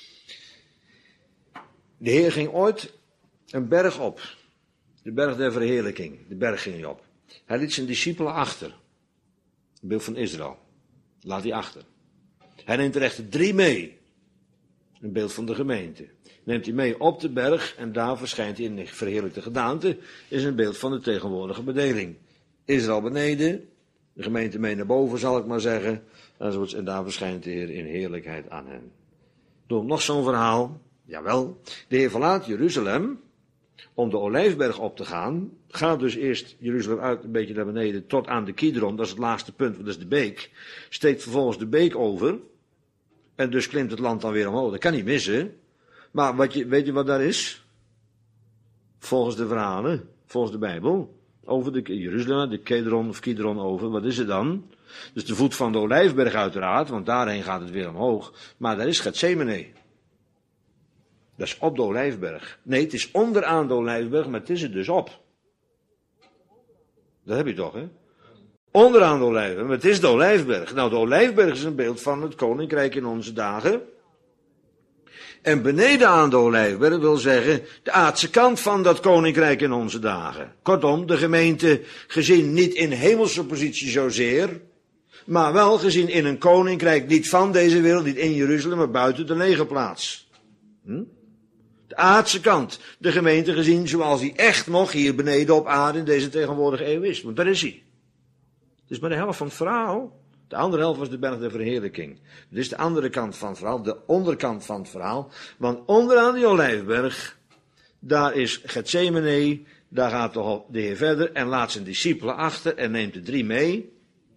De Heer ging ooit een berg op. De berg der verheerlijking. De berg ging hij op. Hij liet zijn discipelen achter. Een beeld van Israël. Laat die achter. Hij neemt er echt 3 mee. Een beeld van de gemeente. Neemt hij mee op de berg en daar verschijnt hij in de verheerlijkte gedaante. Is een beeld van de tegenwoordige bedeling. Israël beneden, de gemeente mee naar boven zal ik maar zeggen. En daar verschijnt de Heer in heerlijkheid aan hen. Door nog zo'n verhaal. Jawel, de Heer verlaat Jeruzalem om de Olijfberg op te gaan. Gaat dus eerst Jeruzalem uit een beetje naar beneden tot aan de Kidron. Dat is het laagste punt, dat is de beek. Steekt vervolgens de beek over. En dus klimt het land dan weer omhoog. Dat kan niet missen. Maar weet je wat daar is? Volgens de verhalen, volgens de Bijbel. Over de Jeruzalem, de Kedron of Kidron over. Wat is het dan? Dus de voet van de Olijfberg uiteraard, want daarheen gaat het weer omhoog. Maar daar is Getsemane. Dat is op de Olijfberg. Nee, het is onderaan de Olijfberg, maar het is er dus op. Dat heb je toch, hè? Onderaan de Olijfberg, maar het is de Olijfberg. Nou, de Olijfberg is een beeld van het koninkrijk in onze dagen. En beneden aan de olijfberg wil zeggen de aardse kant van dat koninkrijk in onze dagen. Kortom, de gemeente gezien niet in hemelse positie zozeer, maar wel gezien in een koninkrijk niet van deze wereld, niet in Jeruzalem, maar buiten de legerplaats. De aardse kant, de gemeente gezien zoals die echt nog hier beneden op aarde in deze tegenwoordige eeuw is. Want daar is hij. Het is maar de helft van het verhaal. De andere helft was de berg der verheerlijking. Dit is de andere kant van het verhaal, de onderkant van het verhaal. Want onderaan die olijfberg, daar is Gethsemane, daar gaat de Heer verder en laat zijn discipelen achter en neemt de 3 mee.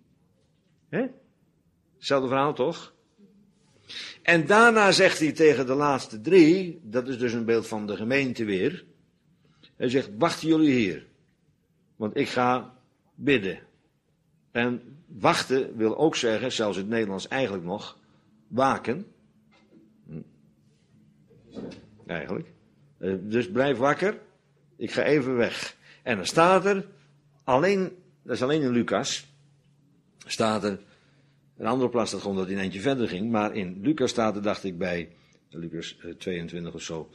Hetzelfde verhaal toch? En daarna zegt hij tegen de laatste 3, dat is dus een beeld van de gemeente weer. Hij zegt, wachten jullie hier, want ik ga bidden. En wachten wil ook zeggen, zelfs in het Nederlands eigenlijk nog, waken. Eigenlijk. Dus blijf wakker, ik ga even weg. En dan staat er, alleen, dat is alleen in Lucas, staat er, een andere plaats staat gewoon dat hij een eindje verder ging, maar in Lucas staat er, dacht ik bij, Lucas 22 of zo,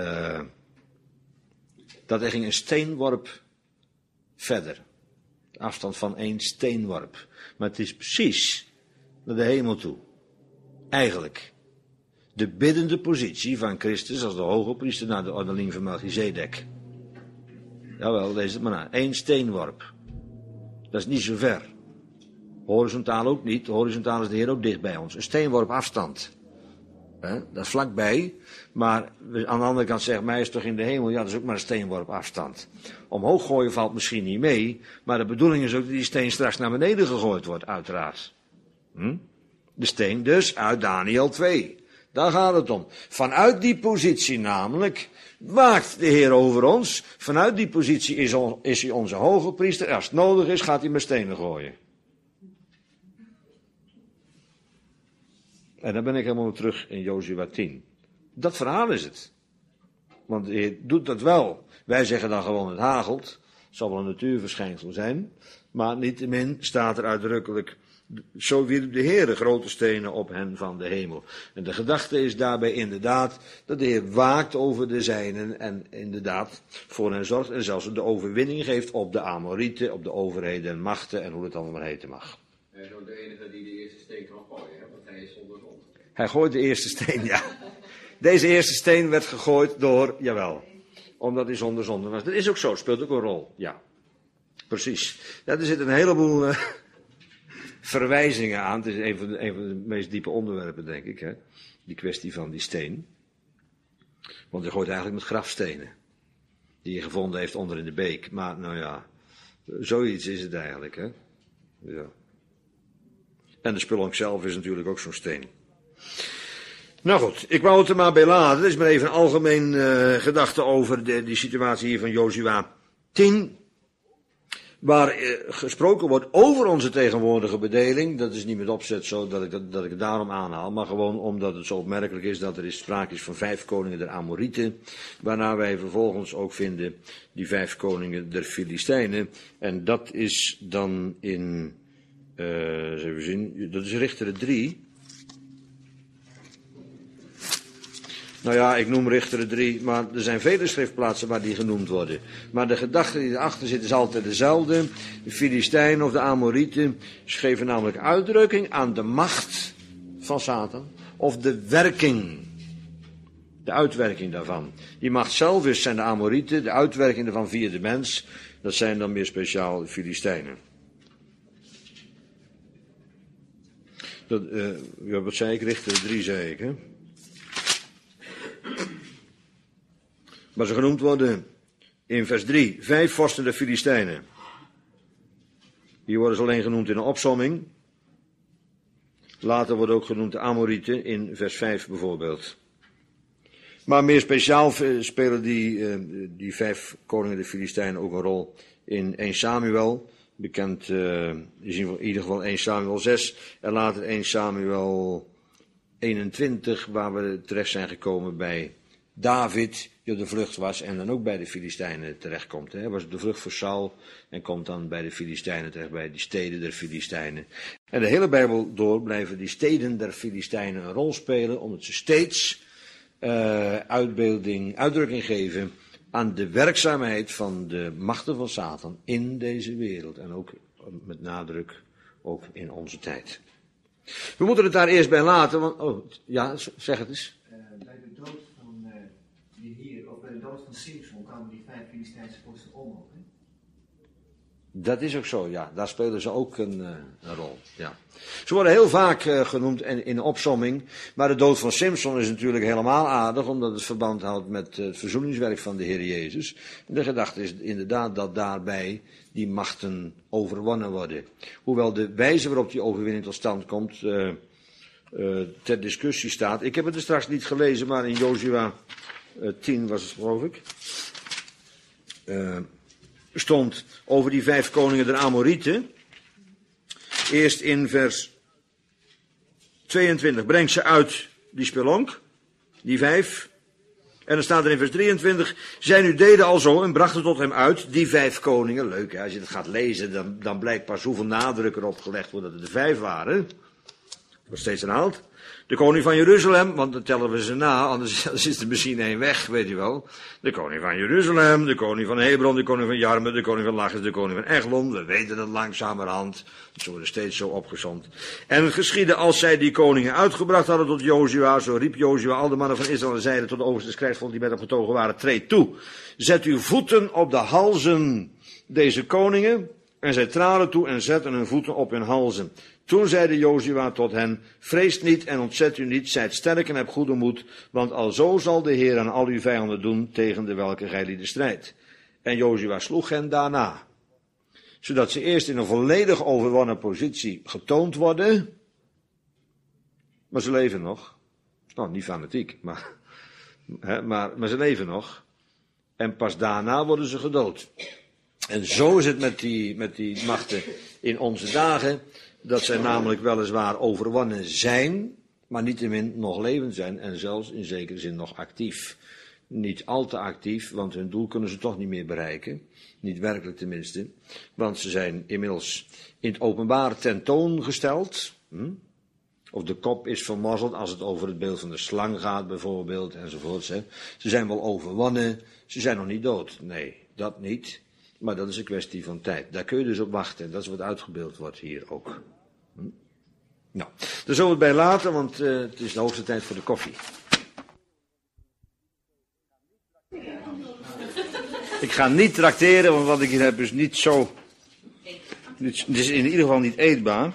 dat hij ging een steenworp verder. Afstand van 1 steenworp. Maar het is precies naar de hemel toe. Eigenlijk. De biddende positie van Christus als de hoge priester naar de ordelien van Melchizedek. Jawel, lees het maar na. 1 steenworp. Dat is niet zo ver. Horizontaal ook niet. Horizontaal is de Heer ook dicht bij ons. Een steenworp afstand. Dat is vlakbij. Maar aan de andere kant zegt, mij is toch in de hemel. Ja, dat is ook maar een steenworp afstand. Omhoog gooien valt misschien niet mee. Maar de bedoeling is ook dat die steen straks naar beneden gegooid wordt, uiteraard. De steen dus uit Daniel 2. Daar gaat het om. Vanuit die positie namelijk waakt de Heer over ons. Vanuit die positie is hij onze hoge priester. Als het nodig is, gaat hij met stenen gooien. En dan ben ik helemaal terug in Jozua 10. Dat verhaal is het. Want de Heer doet dat wel. Wij zeggen dan gewoon het hagelt. Het zal wel een natuurverschijnsel zijn. Maar niettemin staat er uitdrukkelijk, zo wierp de Heer grote stenen op hen van de hemel. En de gedachte is daarbij inderdaad dat de Heer waakt over de zijnen en inderdaad voor hen zorgt en zelfs de overwinning geeft op de Amorieten, op de overheden en machten en hoe het allemaal maar heten mag. Hij is ook de enige die de eerste steen kan gooien, hè? Want hij is zonder zonde. Hij gooit de eerste steen, ja. Deze eerste steen werd gegooid door, jawel, omdat hij zonder zonde was. Dat is ook zo, speelt ook een rol, ja. Precies. Ja, er zitten een heleboel verwijzingen aan. Het is een van de meest diepe onderwerpen, denk ik, hè. Die kwestie van die steen. Want hij gooit eigenlijk met grafstenen. Die hij gevonden heeft onder in de beek. Maar, nou ja, zoiets is het eigenlijk, hè. Ja. En de spelonk zelf is natuurlijk ook zo'n steen. Nou goed, ik wou het er maar bij laten. Dat is maar even een algemeen gedachte over die situatie hier van Jozua 10. Waar gesproken wordt over onze tegenwoordige bedeling. Dat is niet met opzet zo dat ik het daarom aanhaal. Maar gewoon omdat het zo opmerkelijk is dat er sprake is van 5 koningen der Amorieten. Waarna wij vervolgens ook vinden die 5 koningen der Filistijnen. En dat is dan in, eens even zien, dat is Richteren 3. Nou ja, ik noem Richteren 3, maar er zijn vele schriftplaatsen waar die genoemd worden. Maar de gedachte die erachter zit is altijd dezelfde. De Filistijnen of de Amorieten geven namelijk uitdrukking aan de macht van Satan. Of de werking. De uitwerking daarvan. Die macht zelf zijn de Amorieten, de uitwerking daarvan via de mens. Dat zijn dan meer speciaal de Filistijnen. Ja, wat zei ik? Richteren 3 zei ik, hè? Maar ze genoemd worden in vers 3, 5 vorsten der Filistijnen. Hier worden ze alleen genoemd in een opsomming. Later worden ook genoemd de Amorieten in vers 5 bijvoorbeeld. Maar meer speciaal spelen die 5 koningen der Filistijnen ook een rol in 1 Samuel. Bekend is in ieder geval 1 Samuel 6 en later 1 Samuel 21 waar we terecht zijn gekomen bij David, die op de vlucht was en dan ook bij de Filistijnen terechtkomt. Hij was op de vlucht voor Saul en komt dan bij de Filistijnen terecht, bij die steden der Filistijnen. En de hele Bijbel door blijven die steden der Filistijnen een rol spelen, omdat ze steeds uitdrukking geven aan de werkzaamheid van de machten van Satan in deze wereld. En ook met nadruk ook in onze tijd. We moeten het daar eerst bij laten, want, ja, zeg het eens. Bij de dood van bij de dood van Simson kwamen die 5 Filistijnse vorsten om. Hè? Dat is ook zo, ja. Daar spelen ze ook een rol. Ja. Ze worden heel vaak genoemd in opsomming. Maar de dood van Simson is natuurlijk helemaal aardig, omdat het verband houdt met het verzoeningswerk van de Heer Jezus. En de gedachte is inderdaad dat daarbij die machten overwonnen worden. Hoewel de wijze waarop die overwinning tot stand komt ter discussie staat. Ik heb het er straks niet gelezen, maar in Jozua 10 was het, geloof ik. Stond over die 5 koningen der Amorieten. Eerst in vers 22. Breng ze uit die spelonk. Die 5. En dan staat er in vers 23. Zij nu deden al zo en brachten tot hem uit die 5 koningen. Leuk, hè? Als je het gaat lezen, dan blijkt pas hoeveel nadruk erop gelegd wordt dat het er 5 waren. Wordt steeds herhaald. De koning van Jeruzalem, want dan tellen we ze na, anders is er misschien 1 weg, weet u wel. De koning van Jeruzalem, de koning van Hebron, de koning van Jarme, de koning van Lachis, de koning van Eglon. We weten het langzamerhand. Ze worden steeds zo opgezond. En het geschiedde als zij die koningen uitgebracht hadden tot Jozua, zo riep Jozua al de mannen van Israël en zeiden tot de overste krijgsvolk die met hem getogen waren, treed toe. Zet uw voeten op de halzen deze koningen. En zij traden toe en zetten hun voeten op hun halzen. Toen zeide Jozua tot hen, vrees niet en ontzet u niet, zijt sterk en heb goede moed, want alzo zal de Heer aan al uw vijanden doen, tegen de welke gij lieden strijd. En Jozua sloeg hen daarna, zodat ze eerst in een volledig overwonnen positie getoond worden, maar ze leven nog. Nou, niet fanatiek, maar ze leven nog. En pas daarna worden ze gedood. En zo is het met die machten in onze dagen, dat zij namelijk weliswaar overwonnen zijn, maar niettemin nog levend zijn en zelfs in zekere zin nog actief. Niet al te actief, want hun doel kunnen ze toch niet meer bereiken. Niet werkelijk tenminste, want ze zijn inmiddels in het openbaar tentoongesteld. Of de kop is vermorzeld als het over het beeld van de slang gaat bijvoorbeeld enzovoorts. Hè. Ze zijn wel overwonnen, ze zijn nog niet dood. Nee, dat niet. Maar dat is een kwestie van tijd. Daar kun je dus op wachten. Dat is wat uitgebeeld wordt hier ook. Nou, daar zullen we het bij laten, want het is de hoogste tijd voor de koffie. Ik ga niet trakteren, want wat ik hier heb is niet zo... Het is in ieder geval niet eetbaar.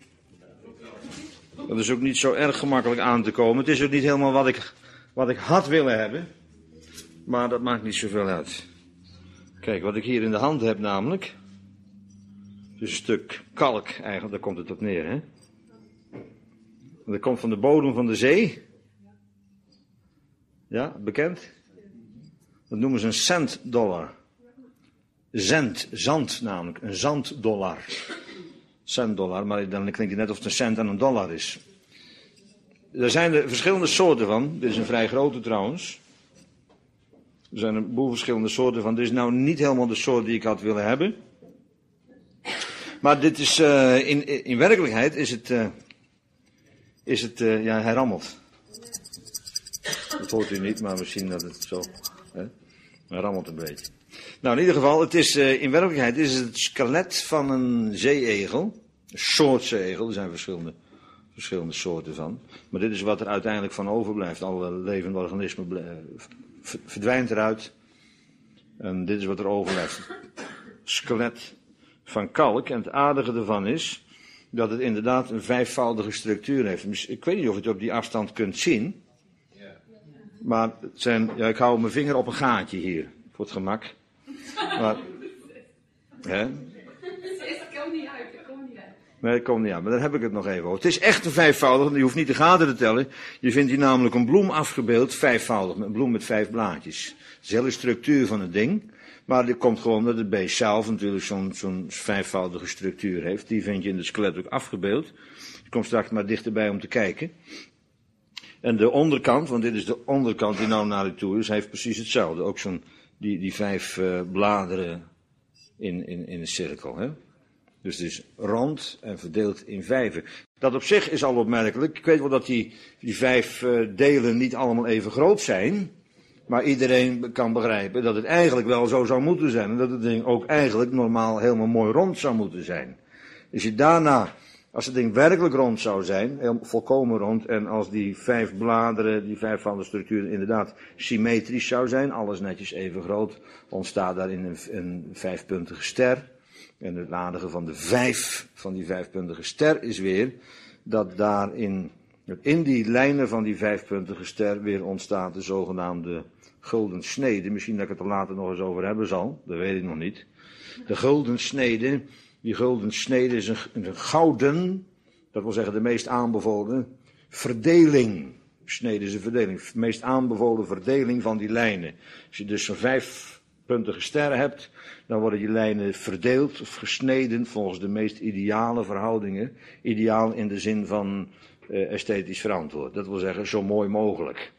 Dat is ook niet zo erg gemakkelijk aan te komen. Het is ook niet helemaal wat ik had willen hebben. Maar dat maakt niet zoveel uit. Kijk, wat ik hier in de hand heb namelijk. Het is een stuk kalk eigenlijk, daar komt het op neer, hè. Dat komt van de bodem van de zee. Ja, bekend? Dat noemen ze een centdollar. Zand namelijk, een zanddollar. Centdollar, maar dan klinkt het net of het een cent en een dollar is. Er zijn er verschillende soorten van. Dit is een vrij grote trouwens. Er zijn een boel verschillende soorten van. Dit is nou niet helemaal de soort die ik had willen hebben. Maar dit is, in werkelijkheid is het, hij rammelt. Dat hoort u niet, maar misschien dat het zo, hè? Hij rammelt een beetje. Nou, in ieder geval, het is, in werkelijkheid is het skelet van een zeeegel. Een soort zeeegel, er zijn verschillende soorten van. Maar dit is wat er uiteindelijk van overblijft. Alle levende organismen verdwijnt eruit. En dit is wat er overblijft. Skelet van kalk. En het aardige ervan is dat het inderdaad een 5voudige structuur heeft. Ik weet niet of je het op die afstand kunt zien. Maar het zijn, ik hou mijn vinger op een gaatje hier. Voor het gemak. Maar, hè? Het komt niet uit, Nee, dat komt niet aan, maar daar heb ik het nog even over. Het is echt een 5voudig, je hoeft niet de gaten te tellen. Je vindt hier namelijk een bloem afgebeeld, 5voudig, een bloem met 5 blaadjes. Dat is de hele structuur van het ding. Maar dit komt gewoon dat het beest zelf natuurlijk zo'n 5voudige structuur heeft. Die vind je in het skelet ook afgebeeld. Ik kom straks maar dichterbij om te kijken. En de onderkant, want dit is de onderkant die nou naar u toe is, heeft precies hetzelfde. Ook die 5 bladeren in een cirkel, hè. Dus het is rond en verdeeld in vijven. Dat op zich is al opmerkelijk. Ik weet wel dat die 5 delen niet allemaal even groot zijn. Maar iedereen kan begrijpen dat het eigenlijk wel zo zou moeten zijn. En dat het ding ook eigenlijk normaal helemaal mooi rond zou moeten zijn. Dus je daarna, als het ding werkelijk rond zou zijn, helemaal volkomen rond, en als die 5 bladeren, die 5 van de structuren inderdaad symmetrisch zou zijn, alles netjes even groot, ontstaat daarin een 5-puntige ster. En het aardige van de 5 van die 5-puntige ster is weer dat daar in die lijnen van die 5-puntige ster weer ontstaat de zogenaamde gulden snede. Misschien dat ik het er later nog eens over hebben zal, dat weet ik nog niet. De gulden snede, die gulden snede is een gouden, dat wil zeggen de meest aanbevolen verdeling. Snede is een verdeling, de meest aanbevolen verdeling van die lijnen. Als je dus zo'n 5-puntige ster hebt, dan worden die lijnen verdeeld of gesneden volgens de meest ideale verhoudingen. Ideaal in de zin van esthetisch verantwoord. Dat wil zeggen zo mooi mogelijk.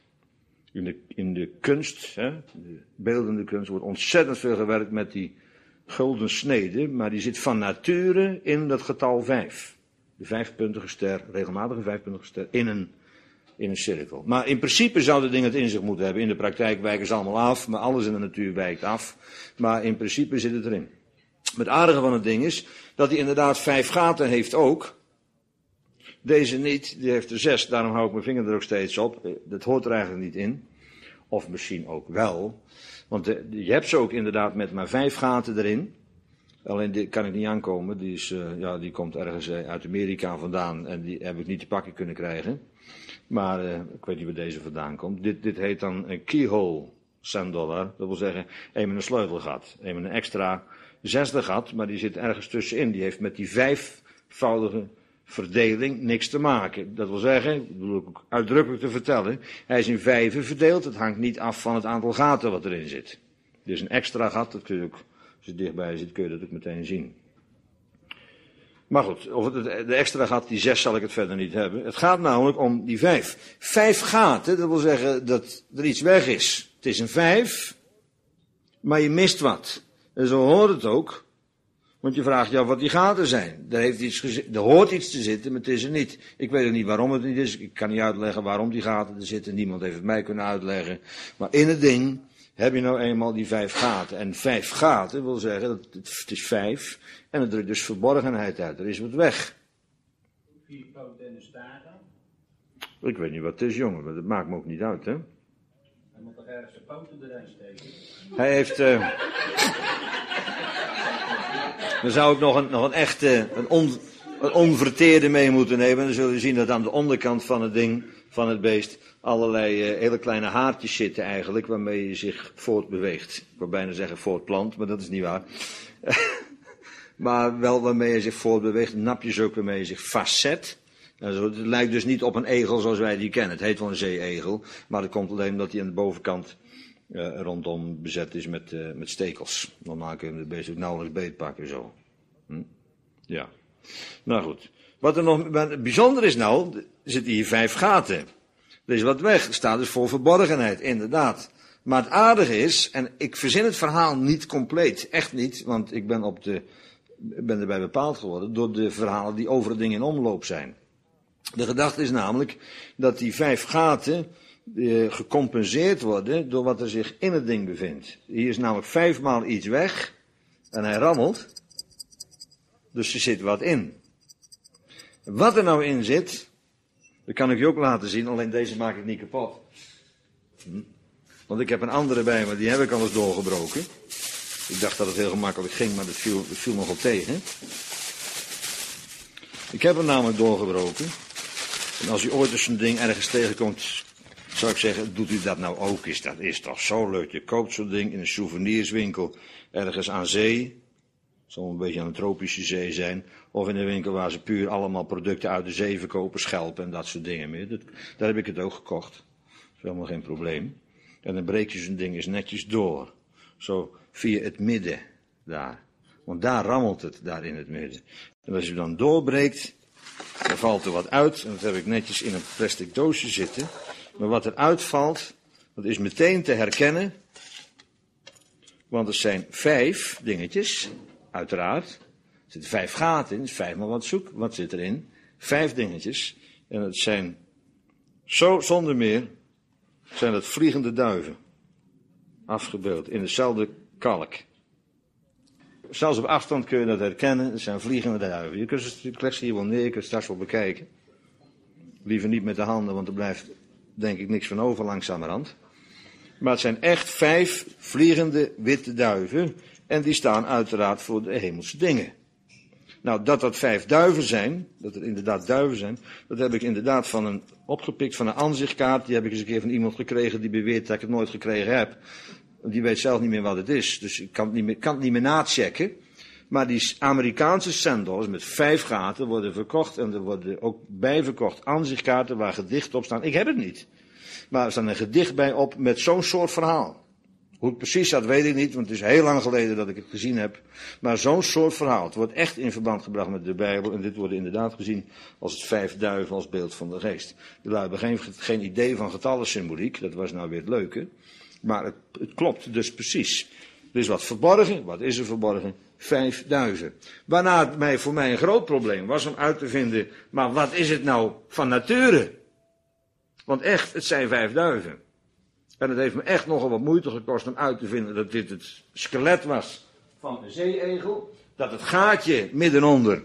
In de kunst, de beeldende kunst, wordt ontzettend veel gewerkt met die gulden snede, maar die zit van nature in dat getal 5. De 5-puntige ster, regelmatige 5-puntige ster, in een cirkel. Maar in principe zou dat ding het in zich moeten hebben. In de praktijk wijken ze allemaal af, maar alles in de natuur wijkt af. Maar in principe zit het erin. Het aardige van het ding is dat hij inderdaad 5 gaten heeft ook. Deze niet, die heeft er 6, daarom hou ik mijn vinger er ook steeds op. Dat hoort er eigenlijk niet in. Of misschien ook wel. Want je hebt ze ook inderdaad met maar 5 gaten erin. Alleen die kan ik niet aankomen. Die komt ergens uit Amerika vandaan en die heb ik niet te pakken kunnen krijgen. Maar ik weet niet waar deze vandaan komt. Dit heet dan een keyhole $10. Dat wil zeggen, een met een sleutelgat. Een met een extra 6e gat, maar die zit ergens tussenin. Die heeft met die 5-voudige verdeling niks te maken. Dat wil zeggen, dat bedoel ik ook uitdrukkelijk te vertellen, hij is in 5 verdeeld. Het hangt niet af van het aantal gaten wat erin zit. Dus een extra gat, dat kun je ook, als je dichtbij zit, kun je dat ook meteen zien. Maar goed, de extra gat, die 6 zal ik het verder niet hebben. Het gaat namelijk om die 5. 5 gaten, dat wil zeggen dat er iets weg is. Het is een 5, maar je mist wat. En zo hoort het ook. Want je vraagt je af wat die gaten zijn. Er hoort iets te zitten, maar het is er niet. Ik weet ook niet waarom het niet is. Ik kan niet uitleggen waarom die gaten er zitten. Niemand heeft het mij kunnen uitleggen. Maar in het ding heb je nou eenmaal die 5 gaten. En 5 gaten wil zeggen, dat het is 5. En het drukt dus verborgenheid uit. Er is wat weg. 4 poten en een staart dan? Ik weet niet wat het is, jongen. Maar dat maakt me ook niet uit, hè. Hij moet toch ergens de poten erin steken? Hij heeft... Dan zou ik nog een echte, een onverteerde mee moeten nemen. Dan zul je zien dat aan de onderkant van het ding, van het beest, allerlei hele kleine haartjes zitten eigenlijk, waarmee je zich voortbeweegt. Ik wil bijna zeggen voortplant, maar dat is niet waar. Maar wel waarmee je zich voortbeweegt, napjes ook waarmee je zich vastzet. Also, het lijkt dus niet op een egel zoals wij die kennen. Het heet wel een zeeegel, maar dat komt alleen omdat hij aan de bovenkant rondom bezet is met stekels. Normaal kun je de beest ook nauwelijks beetpakken zo. Ja. Nou goed. Wat er nog bijzonder is nou, zitten hier 5 gaten. Er is wat weg. Staat dus voor verborgenheid, inderdaad. Maar het aardige is, en ik verzin het verhaal niet compleet, echt niet, want ik ben erbij bepaald geworden door de verhalen die over het ding in omloop zijn. De gedachte is namelijk dat die 5 gaten gecompenseerd worden door wat er zich in het ding bevindt. Hier is namelijk 5 maal iets weg en hij rammelt, dus er zit wat in. Wat er nou in zit, dat kan ik je ook laten zien, alleen deze maak ik niet kapot. Want ik heb een andere bij me, die heb ik al eens doorgebroken. Ik dacht dat het heel gemakkelijk ging, maar dat viel nogal tegen. Ik heb hem namelijk doorgebroken. En als u ooit eens een ding ergens tegenkomt, zou ik zeggen, doet u dat nou ook eens. Dat is toch zo leuk. Je koopt zo'n ding in een souvenirswinkel ergens aan zee. Het zal een beetje aan een tropische zee zijn. Of in een winkel waar ze puur allemaal producten uit de zee verkopen, schelpen en dat soort dingen meer. Daar heb ik het ook gekocht. Dat is helemaal geen probleem. En dan breek je zo'n ding eens netjes door. Zo via het midden daar. Want daar rammelt het, daar in het midden. En als je dan doorbreekt, dan valt er wat uit. En dat heb ik netjes in een plastic doosje zitten. Maar wat er uitvalt, dat is meteen te herkennen. Want er zijn 5 dingetjes, uiteraard. Het zitten 5 gaten in, is 5 maar wat zoek. Wat zit erin? 5 dingetjes. En het zijn, zo zonder meer, zijn het vliegende duiven. Afgebeeld in dezelfde kalk. Zelfs op afstand kun je dat herkennen. Het zijn vliegende duiven. Ik leg ze hier wel neer, je kunt het straks wel bekijken. Liever niet met de handen, want er blijft denk ik niks van over langzamerhand. Maar het zijn echt 5 vliegende witte duiven. En die staan uiteraard voor de hemelse dingen. Nou, dat 5 duiven zijn, dat er inderdaad duiven zijn, dat heb ik inderdaad opgepikt van een aanzichtkaart. Die heb ik eens een keer van iemand gekregen die beweert dat ik het nooit gekregen heb. Die weet zelf niet meer wat het is, dus ik kan het niet meer nachecken. Maar die Amerikaanse cent-dollars met 5 gaten worden verkocht en er worden ook bijverkocht aanzichtkaarten waar gedichten op staan. Ik heb het niet. Maar er staat een gedicht bij op met zo'n soort verhaal. Hoe het precies zat weet ik niet, want het is heel lang geleden dat ik het gezien heb. Maar zo'n soort verhaal. Het wordt echt in verband gebracht met de Bijbel. En dit wordt inderdaad gezien als het 5 duiven als beeld van de geest. We hebben geen idee van getallensymboliek. Dat was nou weer het leuke. Maar het klopt dus precies. Er is wat verborgen. Wat is er verborgen? 5 duiven. Waarna het voor mij een groot probleem was om uit te vinden. Maar wat is het nou van nature? Want echt, het zijn 5 duiven. En het heeft me echt nogal wat moeite gekost om uit te vinden dat dit het skelet was van een zeeegel. Dat het gaatje middenonder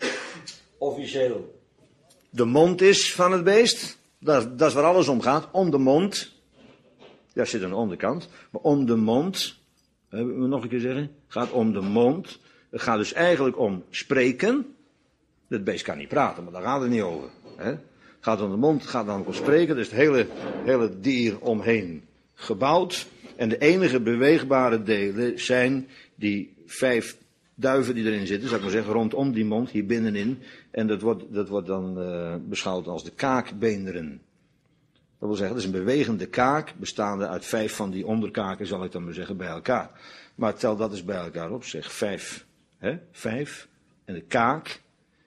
officieel de mond is van het beest. Dat is waar alles om gaat. Om de mond. Daar zit een onderkant. Maar om de mond. Hebben we nog een keer zeggen? Het gaat om de mond. Het gaat dus eigenlijk om spreken. Het beest kan niet praten, maar daar gaat het niet over. Het gaat om de mond, het gaat namelijk om spreken. Dus het hele dier omheen gebouwd. En de enige beweegbare delen zijn die 5 duiven die erin zitten, zou ik maar zeggen, rondom die mond, hier binnenin. En dat wordt dan beschouwd als de kaakbeenderen. Dat wil zeggen, het is een bewegende kaak, bestaande uit 5 van die onderkaken, zal ik dan maar zeggen, bij elkaar. Maar tel dat eens bij elkaar op, zeg 5. 5. En de kaak.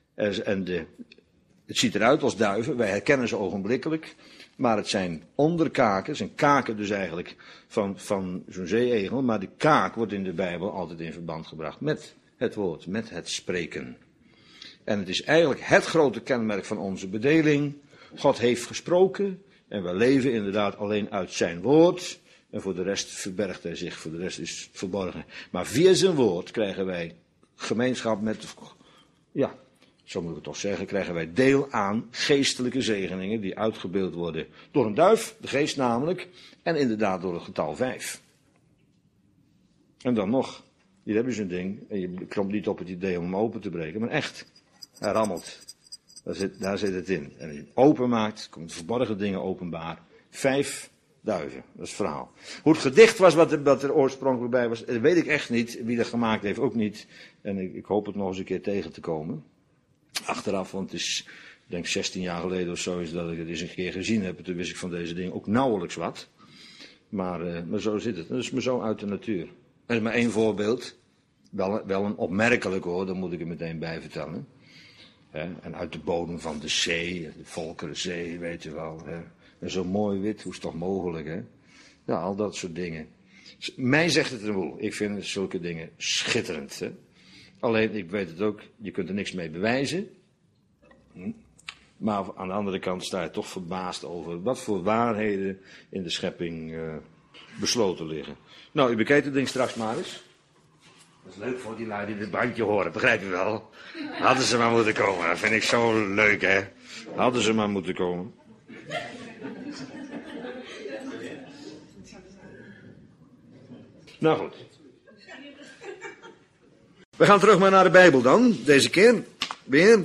Het ziet eruit als duiven, wij herkennen ze ogenblikkelijk. Maar het zijn onderkaken, het zijn kaken dus eigenlijk van zo'n zeeegel. Maar de kaak wordt in de Bijbel altijd in verband gebracht met het woord, met het spreken. En het is eigenlijk het grote kenmerk van onze bedeling. God heeft gesproken en we leven inderdaad alleen uit zijn woord. En voor de rest verbergt hij zich, voor de rest is het verborgen. Maar via zijn woord krijgen wij gemeenschap met, ja, zo moet ik het toch zeggen, krijgen wij deel aan geestelijke zegeningen die uitgebeeld worden door een duif, de geest namelijk, en inderdaad door het getal 5. En dan nog, hier heb je zo'n ding, en je komt niet op het idee om hem open te breken, maar echt, hij rammelt. Daar zit het in. En als je het openmaakt, komen de verborgen dingen openbaar. 5 duiven, dat is het verhaal. Hoe het gedicht was wat er oorspronkelijk bij was, dat weet ik echt niet. Wie dat gemaakt heeft, ook niet. En ik hoop het nog eens een keer tegen te komen. Achteraf, want het is, ik denk 16 jaar geleden of zo is dat ik het eens een keer gezien heb. En toen wist ik van deze dingen ook nauwelijks wat. Maar zo zit het. Dat is maar zo uit de natuur. Dat is maar één voorbeeld. Wel een opmerkelijk hoor, daar moet ik er meteen bij vertellen. En uit de bodem van de zee, de Volkerenzee, weet je wel. En zo mooi wit, hoe is het toch mogelijk, hè? Ja, al dat soort dingen. Mij zegt het een boel. Ik vind zulke dingen schitterend, hè? Alleen, ik weet het ook, je kunt er niks mee bewijzen. Maar aan de andere kant sta je toch verbaasd over wat voor waarheden in de schepping besloten liggen. Nou, u bekijkt het ding straks maar eens. Dat is leuk voor die lui die dit bandje horen, begrijp je wel? Hadden ze maar moeten komen, dat vind ik zo leuk, hè? Hadden ze maar moeten komen. Nou goed. We gaan terug maar naar de Bijbel dan, deze keer. Weer.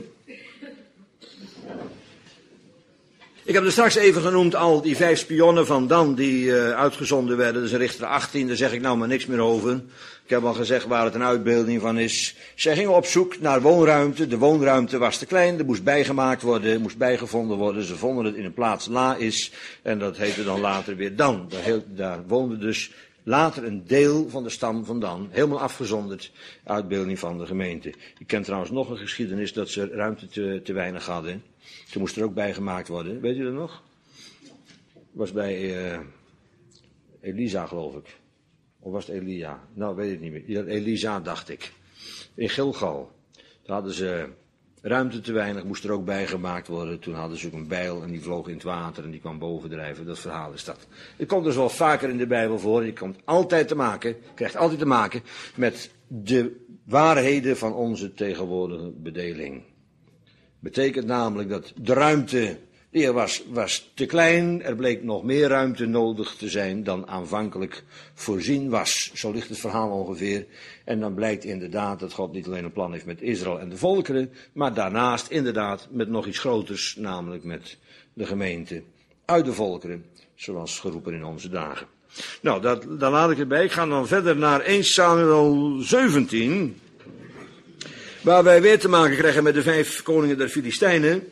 Ik heb er straks even genoemd al die 5 spionnen van Dan die uitgezonden werden. Dus Richter 18, daar zeg ik nou maar niks meer over. Ik heb al gezegd waar het een uitbeelding van is. Zij gingen op zoek naar woonruimte. De woonruimte was te klein, er moest bijgemaakt worden, moest bijgevonden worden. Ze vonden het in een plaats Lais en dat heette dan later weer Dan. Daar woonde dus later een deel van de stam van Dan, helemaal afgezonderd, uitbeelding van de gemeente. Je kent trouwens nog een geschiedenis dat ze ruimte te weinig hadden. Ze moest er ook bijgemaakt worden, weet u dat nog? Was bij Elisa, geloof ik. Of was het Elia? Nou, weet ik niet meer. Elisa, dacht ik. In Gilgal. Toen hadden ze ruimte te weinig, moest er ook bij gemaakt worden. Toen hadden ze ook een bijl en die vloog in het water en die kwam bovendrijven. Dat verhaal is dat. Het komt dus wel vaker in de Bijbel voor. Je krijgt altijd te maken met de waarheden van onze tegenwoordige bedeling. Betekent namelijk dat de ruimte die er was te klein. Er bleek nog meer ruimte nodig te zijn dan aanvankelijk voorzien was. Zo ligt het verhaal ongeveer. En dan blijkt inderdaad dat God niet alleen een plan heeft met Israël en de volkeren, maar daarnaast inderdaad met nog iets groters, namelijk met de gemeente uit de volkeren, zoals geroepen in onze dagen. Nou, daar laat ik het bij. Ik ga dan verder naar 1 Samuel 17, waar wij weer te maken krijgen met de 5 koningen der Filistijnen.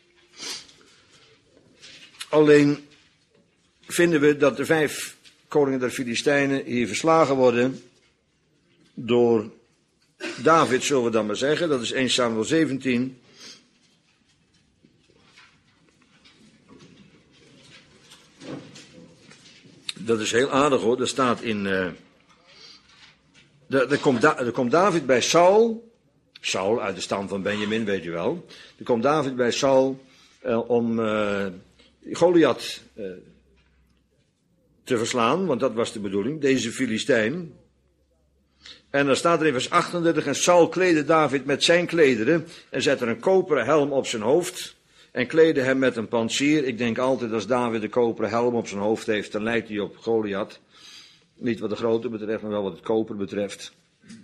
Alleen vinden we dat de 5 koningen der Filistijnen hier verslagen worden door David, zullen we dan maar zeggen. Dat is 1 Samuel 17. Dat is heel aardig hoor. Dat staat in. Er komt David bij Saul. Saul uit de stam van Benjamin, weet je wel. Er komt David bij Saul om Goliath te verslaan, want dat was de bedoeling, deze Filistijn. En dan staat er in vers 38, en Saul kleedde David met zijn klederen en zette een koperen helm op zijn hoofd en kleedde hem met een pantsier. Ik denk altijd als David een koperen helm op zijn hoofd heeft, dan lijkt hij op Goliath. Niet wat de grootte betreft, maar wel wat het koper betreft.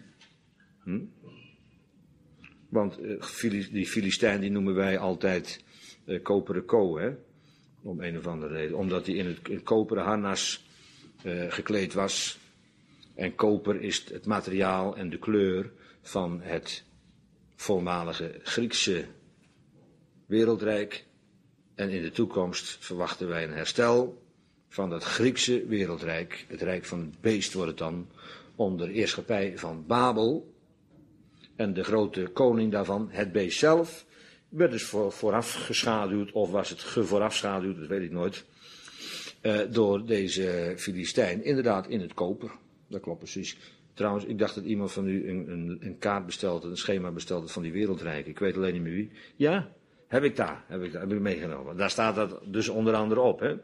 Want die Filistijn die noemen wij altijd koperen ko, hè? Om een of andere reden. Omdat hij in het koperen harnas gekleed was. En koper is het materiaal en de kleur van het voormalige Griekse wereldrijk. En in de toekomst verwachten wij een herstel van dat Griekse wereldrijk. Het rijk van het beest wordt het dan onder heerschappij van Babel. En de grote koning daarvan, het beest zelf, werd dus vooraf geschaduwd, of was het gevoorafschaduwd, dat weet ik nooit, door deze Filistijn. Inderdaad in het koper, dat klopt precies. Trouwens, ik dacht dat iemand van u een kaart besteld had, een schema besteld had van die wereldrijken. Ik weet alleen niet meer wie. Ja, heb ik meegenomen. Daar staat dat dus onder andere op, hè.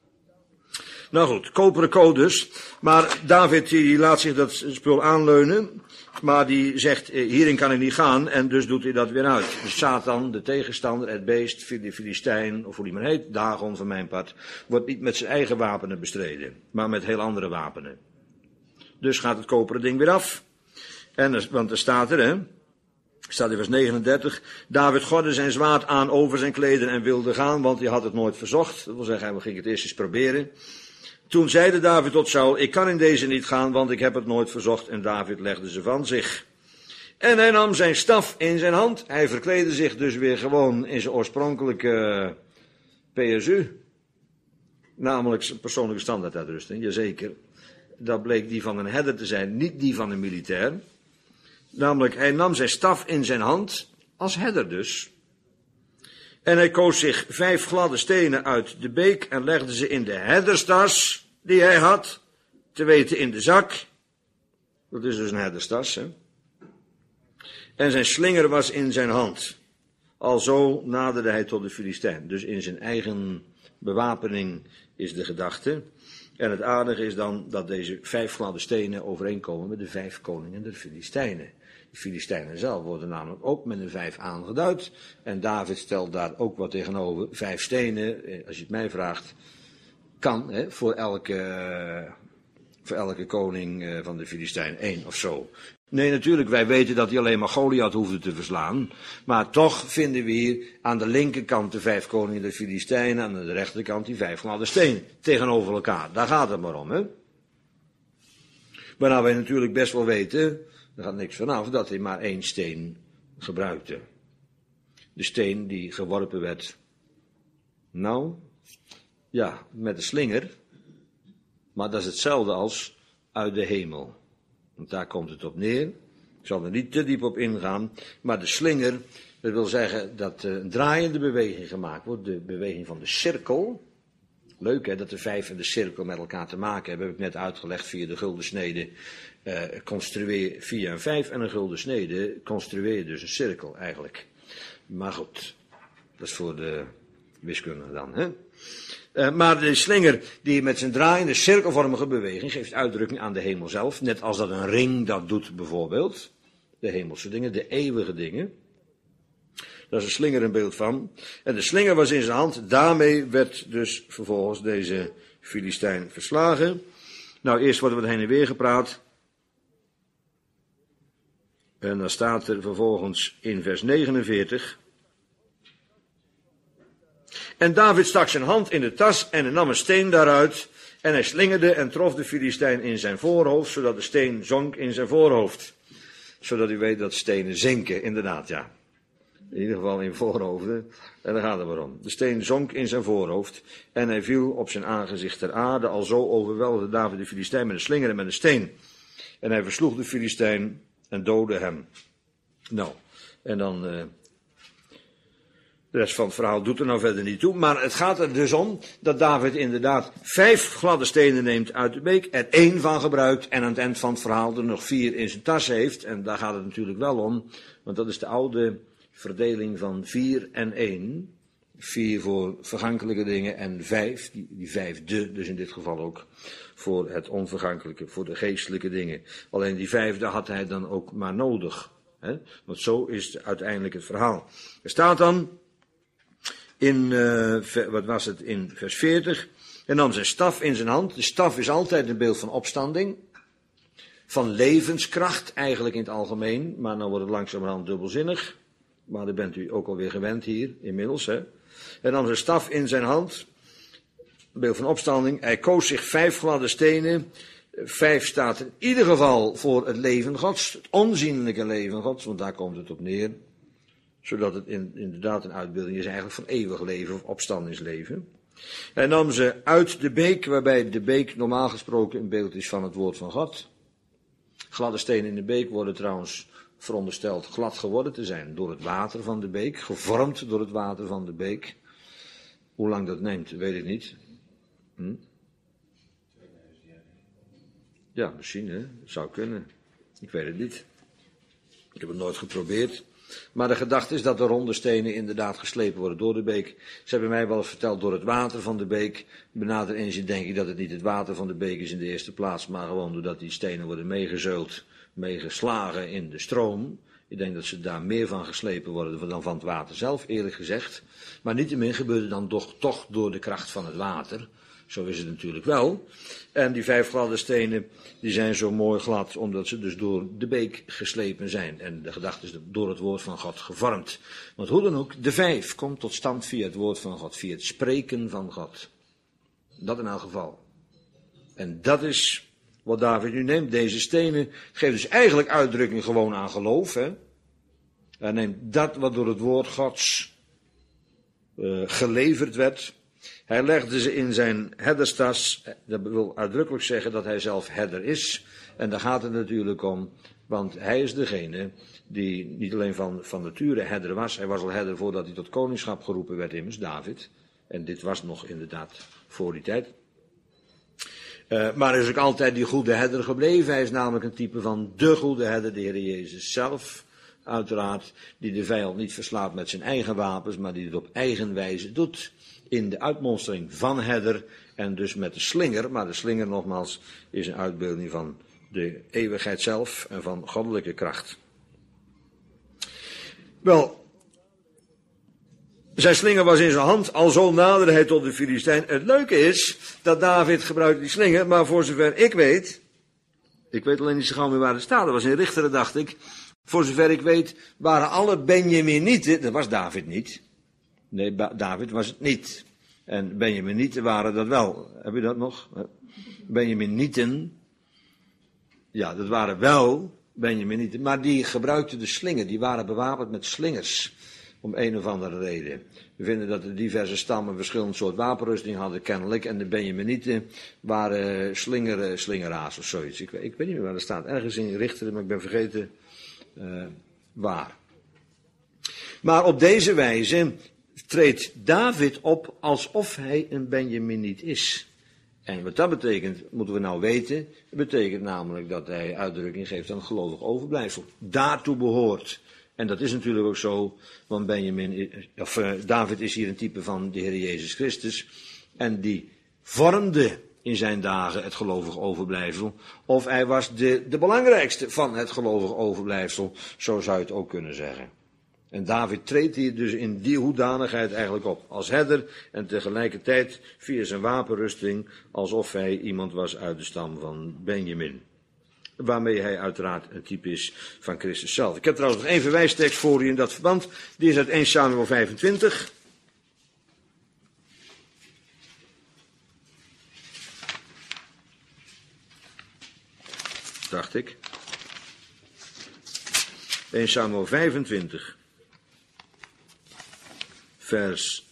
Nou goed, koperen code dus. Maar David die laat zich dat spul aanleunen. Maar die zegt, hierin kan ik niet gaan. En dus doet hij dat weer uit. Dus Satan, de tegenstander, het beest, de Filistijn, of hoe die maar heet, Dagon van mijn part, wordt niet met zijn eigen wapenen bestreden. Maar met heel andere wapenen. Dus gaat het koperen ding weer af. Want er staat er, hè. Staat in vers 39. David gordde zijn zwaard aan over zijn klederen en wilde gaan, want hij had het nooit verzocht. Dat wil zeggen, hij ging het eerst eens proberen. Toen zeide David tot Saul, ik kan in deze niet gaan, want ik heb het nooit verzocht. En David legde ze van zich. En hij nam zijn staf in zijn hand. Hij verkleedde zich dus weer gewoon in zijn oorspronkelijke PSU. Namelijk zijn persoonlijke standaarduitrusting, jazeker. Dat bleek die van een herder te zijn, niet die van een militair. Namelijk, hij nam zijn staf in zijn hand, als herder dus. En hij koos zich 5 gladde stenen uit de beek en legde ze in de herderstas die hij had, te weten in de zak. Dat is dus een herderstas, hè. En zijn slinger was in zijn hand. Alzo naderde hij tot de Filistijn. Dus in zijn eigen bewapening is de gedachte. En het aardige is dan dat deze 5 gladde stenen overeenkomen met de 5 koningen der Filistijnen. De Filistijnen zelf worden namelijk ook met een 5 aangeduid. En David stelt daar ook wat tegenover. 5 stenen, als je het mij vraagt, kan hè, voor elke koning van de Filistijnen 1 of zo. Nee, natuurlijk, wij weten dat hij alleen maar Goliath hoefde te verslaan. Maar toch vinden we hier aan de linkerkant de 5 koningen der Filistijnen, aan de rechterkant die 5 gladde steen tegenover elkaar. Daar gaat het maar om, hè. Waarna wij natuurlijk best wel weten, er gaat niks vanaf, dat hij maar 1 steen gebruikte. De steen die geworpen werd, nou, ja, met de slinger, maar dat is hetzelfde als uit de hemel. Want daar komt het op neer. Ik zal er niet te diep op ingaan. Maar de slinger, dat wil zeggen dat een draaiende beweging gemaakt wordt. De beweging van de cirkel. Leuk hè, dat de 5 en de cirkel met elkaar te maken hebben. Heb ik net uitgelegd via de gulden snede. Construeer via een 5 en een gulden snede. Construeer je dus een cirkel eigenlijk. Maar goed, dat is voor de wiskunde dan. Hè? Maar de slinger die met zijn draaiende cirkelvormige beweging geeft uitdrukking aan de hemel zelf. Net als dat een ring dat doet bijvoorbeeld. De hemelse dingen, de eeuwige dingen. Daar is een slinger een beeld van. En de slinger was in zijn hand. Daarmee werd dus vervolgens deze Filistijn verslagen. Nou, eerst wordt er heen en weer gepraat. En dan staat er vervolgens in vers 49. En David stak zijn hand in de tas en nam een steen daaruit. En hij slingerde en trof de Filistijn in zijn voorhoofd, zodat de steen zonk in zijn voorhoofd. Zodat u weet dat stenen zinken, inderdaad, ja. In ieder geval in voorhoofden. En daar gaat het maar om. De steen zonk in zijn voorhoofd. En hij viel op zijn aangezicht ter aarde. Alzo overweldigde David de Filistijn met een slinger en met een steen. En hij versloeg de Filistijn en doodde hem. Nou, en dan... De rest van het verhaal doet er nou verder niet toe. Maar het gaat er dus om dat David inderdaad 5 gladde stenen neemt uit de beek. Er 1 van gebruikt. En aan het eind van het verhaal er nog 4 in zijn tas heeft. En daar gaat het natuurlijk wel om. Want dat is de oude verdeling van 4 en 1. 4 voor vergankelijke dingen en 5. Die 5e dus in dit geval ook. Voor het onvergankelijke, voor de geestelijke dingen. Alleen die 5e had hij dan ook maar nodig. Hè? Want zo is uiteindelijk het verhaal. Er staat dan... in vers 40. En nam zijn staf in zijn hand. De staf is altijd een beeld van opstanding. Van levenskracht, eigenlijk in het algemeen. Maar dan wordt het langzamerhand dubbelzinnig. Maar daar bent u ook alweer gewend hier, inmiddels. Hè? En nam zijn staf in zijn hand. Een beeld van opstanding. Hij koos zich 5 gladde stenen. 5 staat in ieder geval voor het leven Gods. Het onzienlijke leven Gods, want daar komt het op neer. Zodat het inderdaad een uitbeelding is eigenlijk van eeuwig leven of opstandingsleven. Hij nam ze uit de beek, waarbij de beek normaal gesproken een beeld is van het woord van God. Gladde stenen in de beek worden trouwens verondersteld glad geworden te zijn door het water van de beek. Gevormd door het water van de beek. Hoe lang dat neemt, weet ik niet. Ja, misschien, hè. Zou kunnen. Ik weet het niet. Ik heb het nooit geprobeerd. Maar de gedachte is dat de ronde stenen inderdaad geslepen worden door de beek. Ze hebben mij wel eens verteld door het water van de beek. Benader inzien denk ik dat het niet het water van de beek is in de eerste plaats, maar gewoon doordat die stenen worden meegezeuld, meegeslagen in de stroom. Ik denk dat ze daar meer van geslepen worden dan van het water zelf, eerlijk gezegd. Maar niettemin gebeurt het dan toch door de kracht van het water. Zo is het natuurlijk wel. En die 5 gladde stenen, die zijn zo mooi glad, omdat ze dus door de beek geslepen zijn. En de gedachte is door het woord van God gevormd. Want hoe dan ook, de 5 komt tot stand via het woord van God, via het spreken van God. Dat in elk geval. En dat is wat David nu neemt. Deze stenen geeft dus eigenlijk uitdrukking gewoon aan geloof. Hè? Hij neemt dat wat door het woord Gods geleverd werd. Hij legde ze in zijn herderstas. Dat wil uitdrukkelijk zeggen dat hij zelf herder is. En daar gaat het natuurlijk om. Want hij is degene die niet alleen van nature herder was. Hij was al herder voordat hij tot koningschap geroepen werd immers, David. En dit was nog inderdaad voor die tijd. Maar hij is ook altijd die goede herder gebleven. Hij is namelijk een type van de goede herder, de Heer Jezus zelf. Uiteraard, die de vijand niet verslaat met zijn eigen wapens, maar die het op eigen wijze doet. In de uitmonstering van herder en dus met de slinger. Maar de slinger nogmaals is een uitbeelding van de eeuwigheid zelf en van goddelijke kracht. Wel, zijn slinger was in zijn hand, alzo naderde hij tot de Filistijn. Het leuke is dat David gebruikt die slinger, maar voor zover ik weet alleen niet zo gauw meer waar het staat, dat was in Richteren dacht ik. Voor zover ik weet waren alle Benjaminieten, dat was David niet. Nee, David was het niet. En Benjaminieten waren dat wel. Heb je dat nog? Benjaminieten. Ja, dat waren wel Benjaminieten. Maar die gebruikten de slinger. Die waren bewapend met slingers. Om een of andere reden. We vinden dat de diverse stammen verschillend soort wapenrusting hadden kennelijk. En de Benjaminieten waren slingeraars of zoiets. Ik weet niet meer waar dat staat. Ergens in Richteren, maar ik ben vergeten waar. Maar op deze wijze treedt David op alsof hij een Benjaminiet is. En wat dat betekent, moeten we nou weten. Het betekent namelijk dat hij uitdrukking geeft aan het gelovig overblijfsel. Daartoe behoort. En dat is natuurlijk ook zo, want David is hier een type van de Heer Jezus Christus. En die vormde in zijn dagen het gelovig overblijfsel. Of hij was de belangrijkste van het gelovig overblijfsel. Zo zou je het ook kunnen zeggen. En David treedt hier dus in die hoedanigheid eigenlijk op. Als herder en tegelijkertijd via zijn wapenrusting alsof hij iemand was uit de stam van Benjamin. Waarmee hij uiteraard een type is van Christus zelf. Ik heb trouwens nog één verwijstekst voor u in dat verband. Die is uit 1 Samuel 25. Dacht ik. 1 Samuel 25. Vers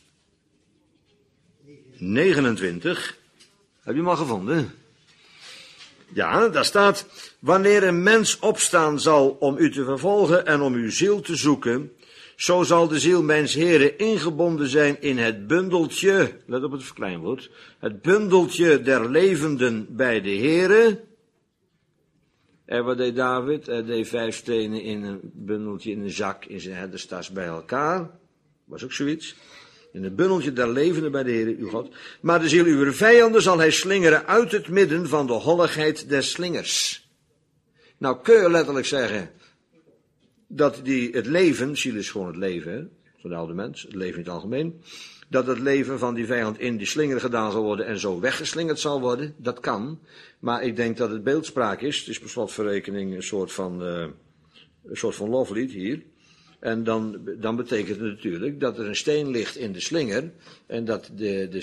29. Heb je hem al gevonden? Ja, daar staat: wanneer een mens opstaan zal om u te vervolgen en om uw ziel te zoeken, zo zal de ziel mijns Heren ingebonden zijn in het bundeltje, let op het verkleinwoord, het bundeltje der levenden bij de Heren. En wat deed David? Hij deed 5 stenen in een bundeltje, in een zak, in zijn herderstas bij elkaar. Was ook zoiets. In het bundeltje der levenden bij de Heere uw God. Maar de ziel uw vijanden zal hij slingeren uit het midden van de holligheid des slingers. Nou kun je letterlijk zeggen dat het leven, ziel is gewoon het leven, hè, van de oude mens, het leven in het algemeen, dat het leven van die vijand in die slinger gedaan zal worden en zo weggeslingerd zal worden. Dat kan. Maar ik denk dat het beeldspraak is. Het is per slotverrekening een soort van loflied hier. En dan betekent het natuurlijk dat er een steen ligt in de slinger. En dat de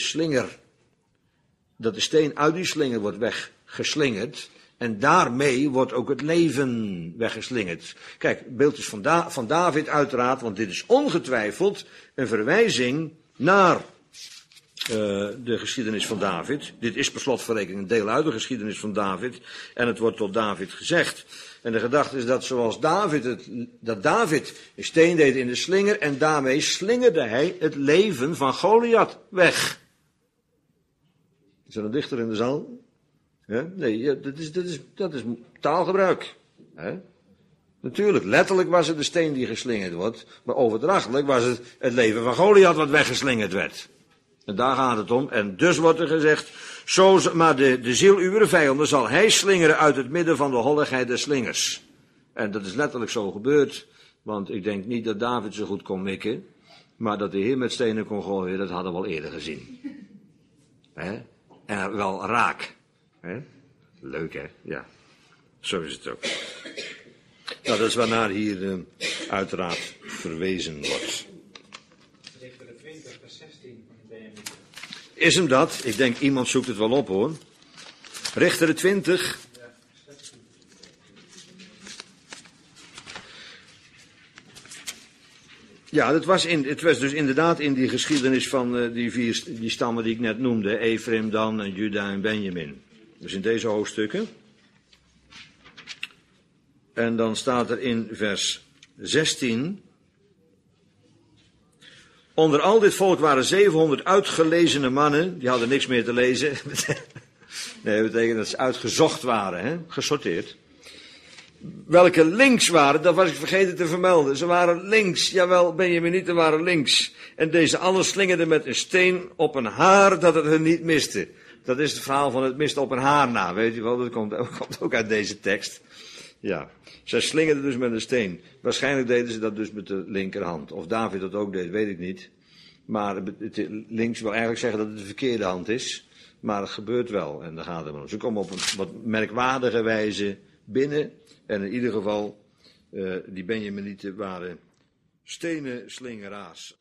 steen uit die slinger wordt weggeslingerd. En daarmee wordt ook het leven weggeslingerd. Kijk, het beeld is van David uiteraard, want dit is ongetwijfeld een verwijzing naar de geschiedenis van David. Dit is per slotverrekening een deel uit de geschiedenis van David. En het wordt tot David gezegd. En de gedachte is dat zoals David een steen deed in de slinger en daarmee slingerde hij het leven van Goliath weg. Is er een dichter in de zaal? Ja? Nee, dat is taalgebruik. Hè? Natuurlijk, letterlijk was het de steen die geslingerd wordt, maar overdrachtelijk was het leven van Goliath wat weggeslingerd werd. En daar gaat het om. En dus wordt er gezegd, maar de ziel uw vijanden zal hij slingeren uit het midden van de holligheid des slingers. En dat is letterlijk zo gebeurd, want ik denk niet dat David zo goed kon mikken, maar dat de Heer met stenen kon gooien, dat hadden we al eerder gezien. Hè? En wel raak. Hè? Leuk, hè? Ja. Zo is het ook. Nou, dat is waarnaar hier uiteraard verwezen wordt. Richter 20 vers 16 van de BMI. Is hem dat? Ik denk iemand zoekt het wel op, hoor. Richteren 20. Ja, het was dus inderdaad in die geschiedenis van die stammen die ik net noemde. Ephraim, Dan en Juda en Benjamin. Dus in deze hoofdstukken. En dan staat er in vers 16. Onder al dit volk waren 700 uitgelezene mannen. Die hadden niks meer te lezen. Nee, dat betekent dat ze uitgezocht waren, hè? Gesorteerd. Welke links waren, dat was ik vergeten te vermelden. Ze waren links, jawel, Benjaminieten waren links. En deze allen slingerden met een steen op een haar dat het hun niet miste. Dat is het verhaal van het mist op een haar na, weet je wel. Dat komt ook uit deze tekst. Ja, zij slingerden dus met een steen. Waarschijnlijk deden ze dat dus met de linkerhand. Of David dat ook deed, weet ik niet. Maar links wil eigenlijk zeggen dat het de verkeerde hand is. Maar het gebeurt wel en dan gaat het om. Ze komen op een wat merkwaardige wijze binnen. En in ieder geval, die Benjaminieten waren stenen slingeraars.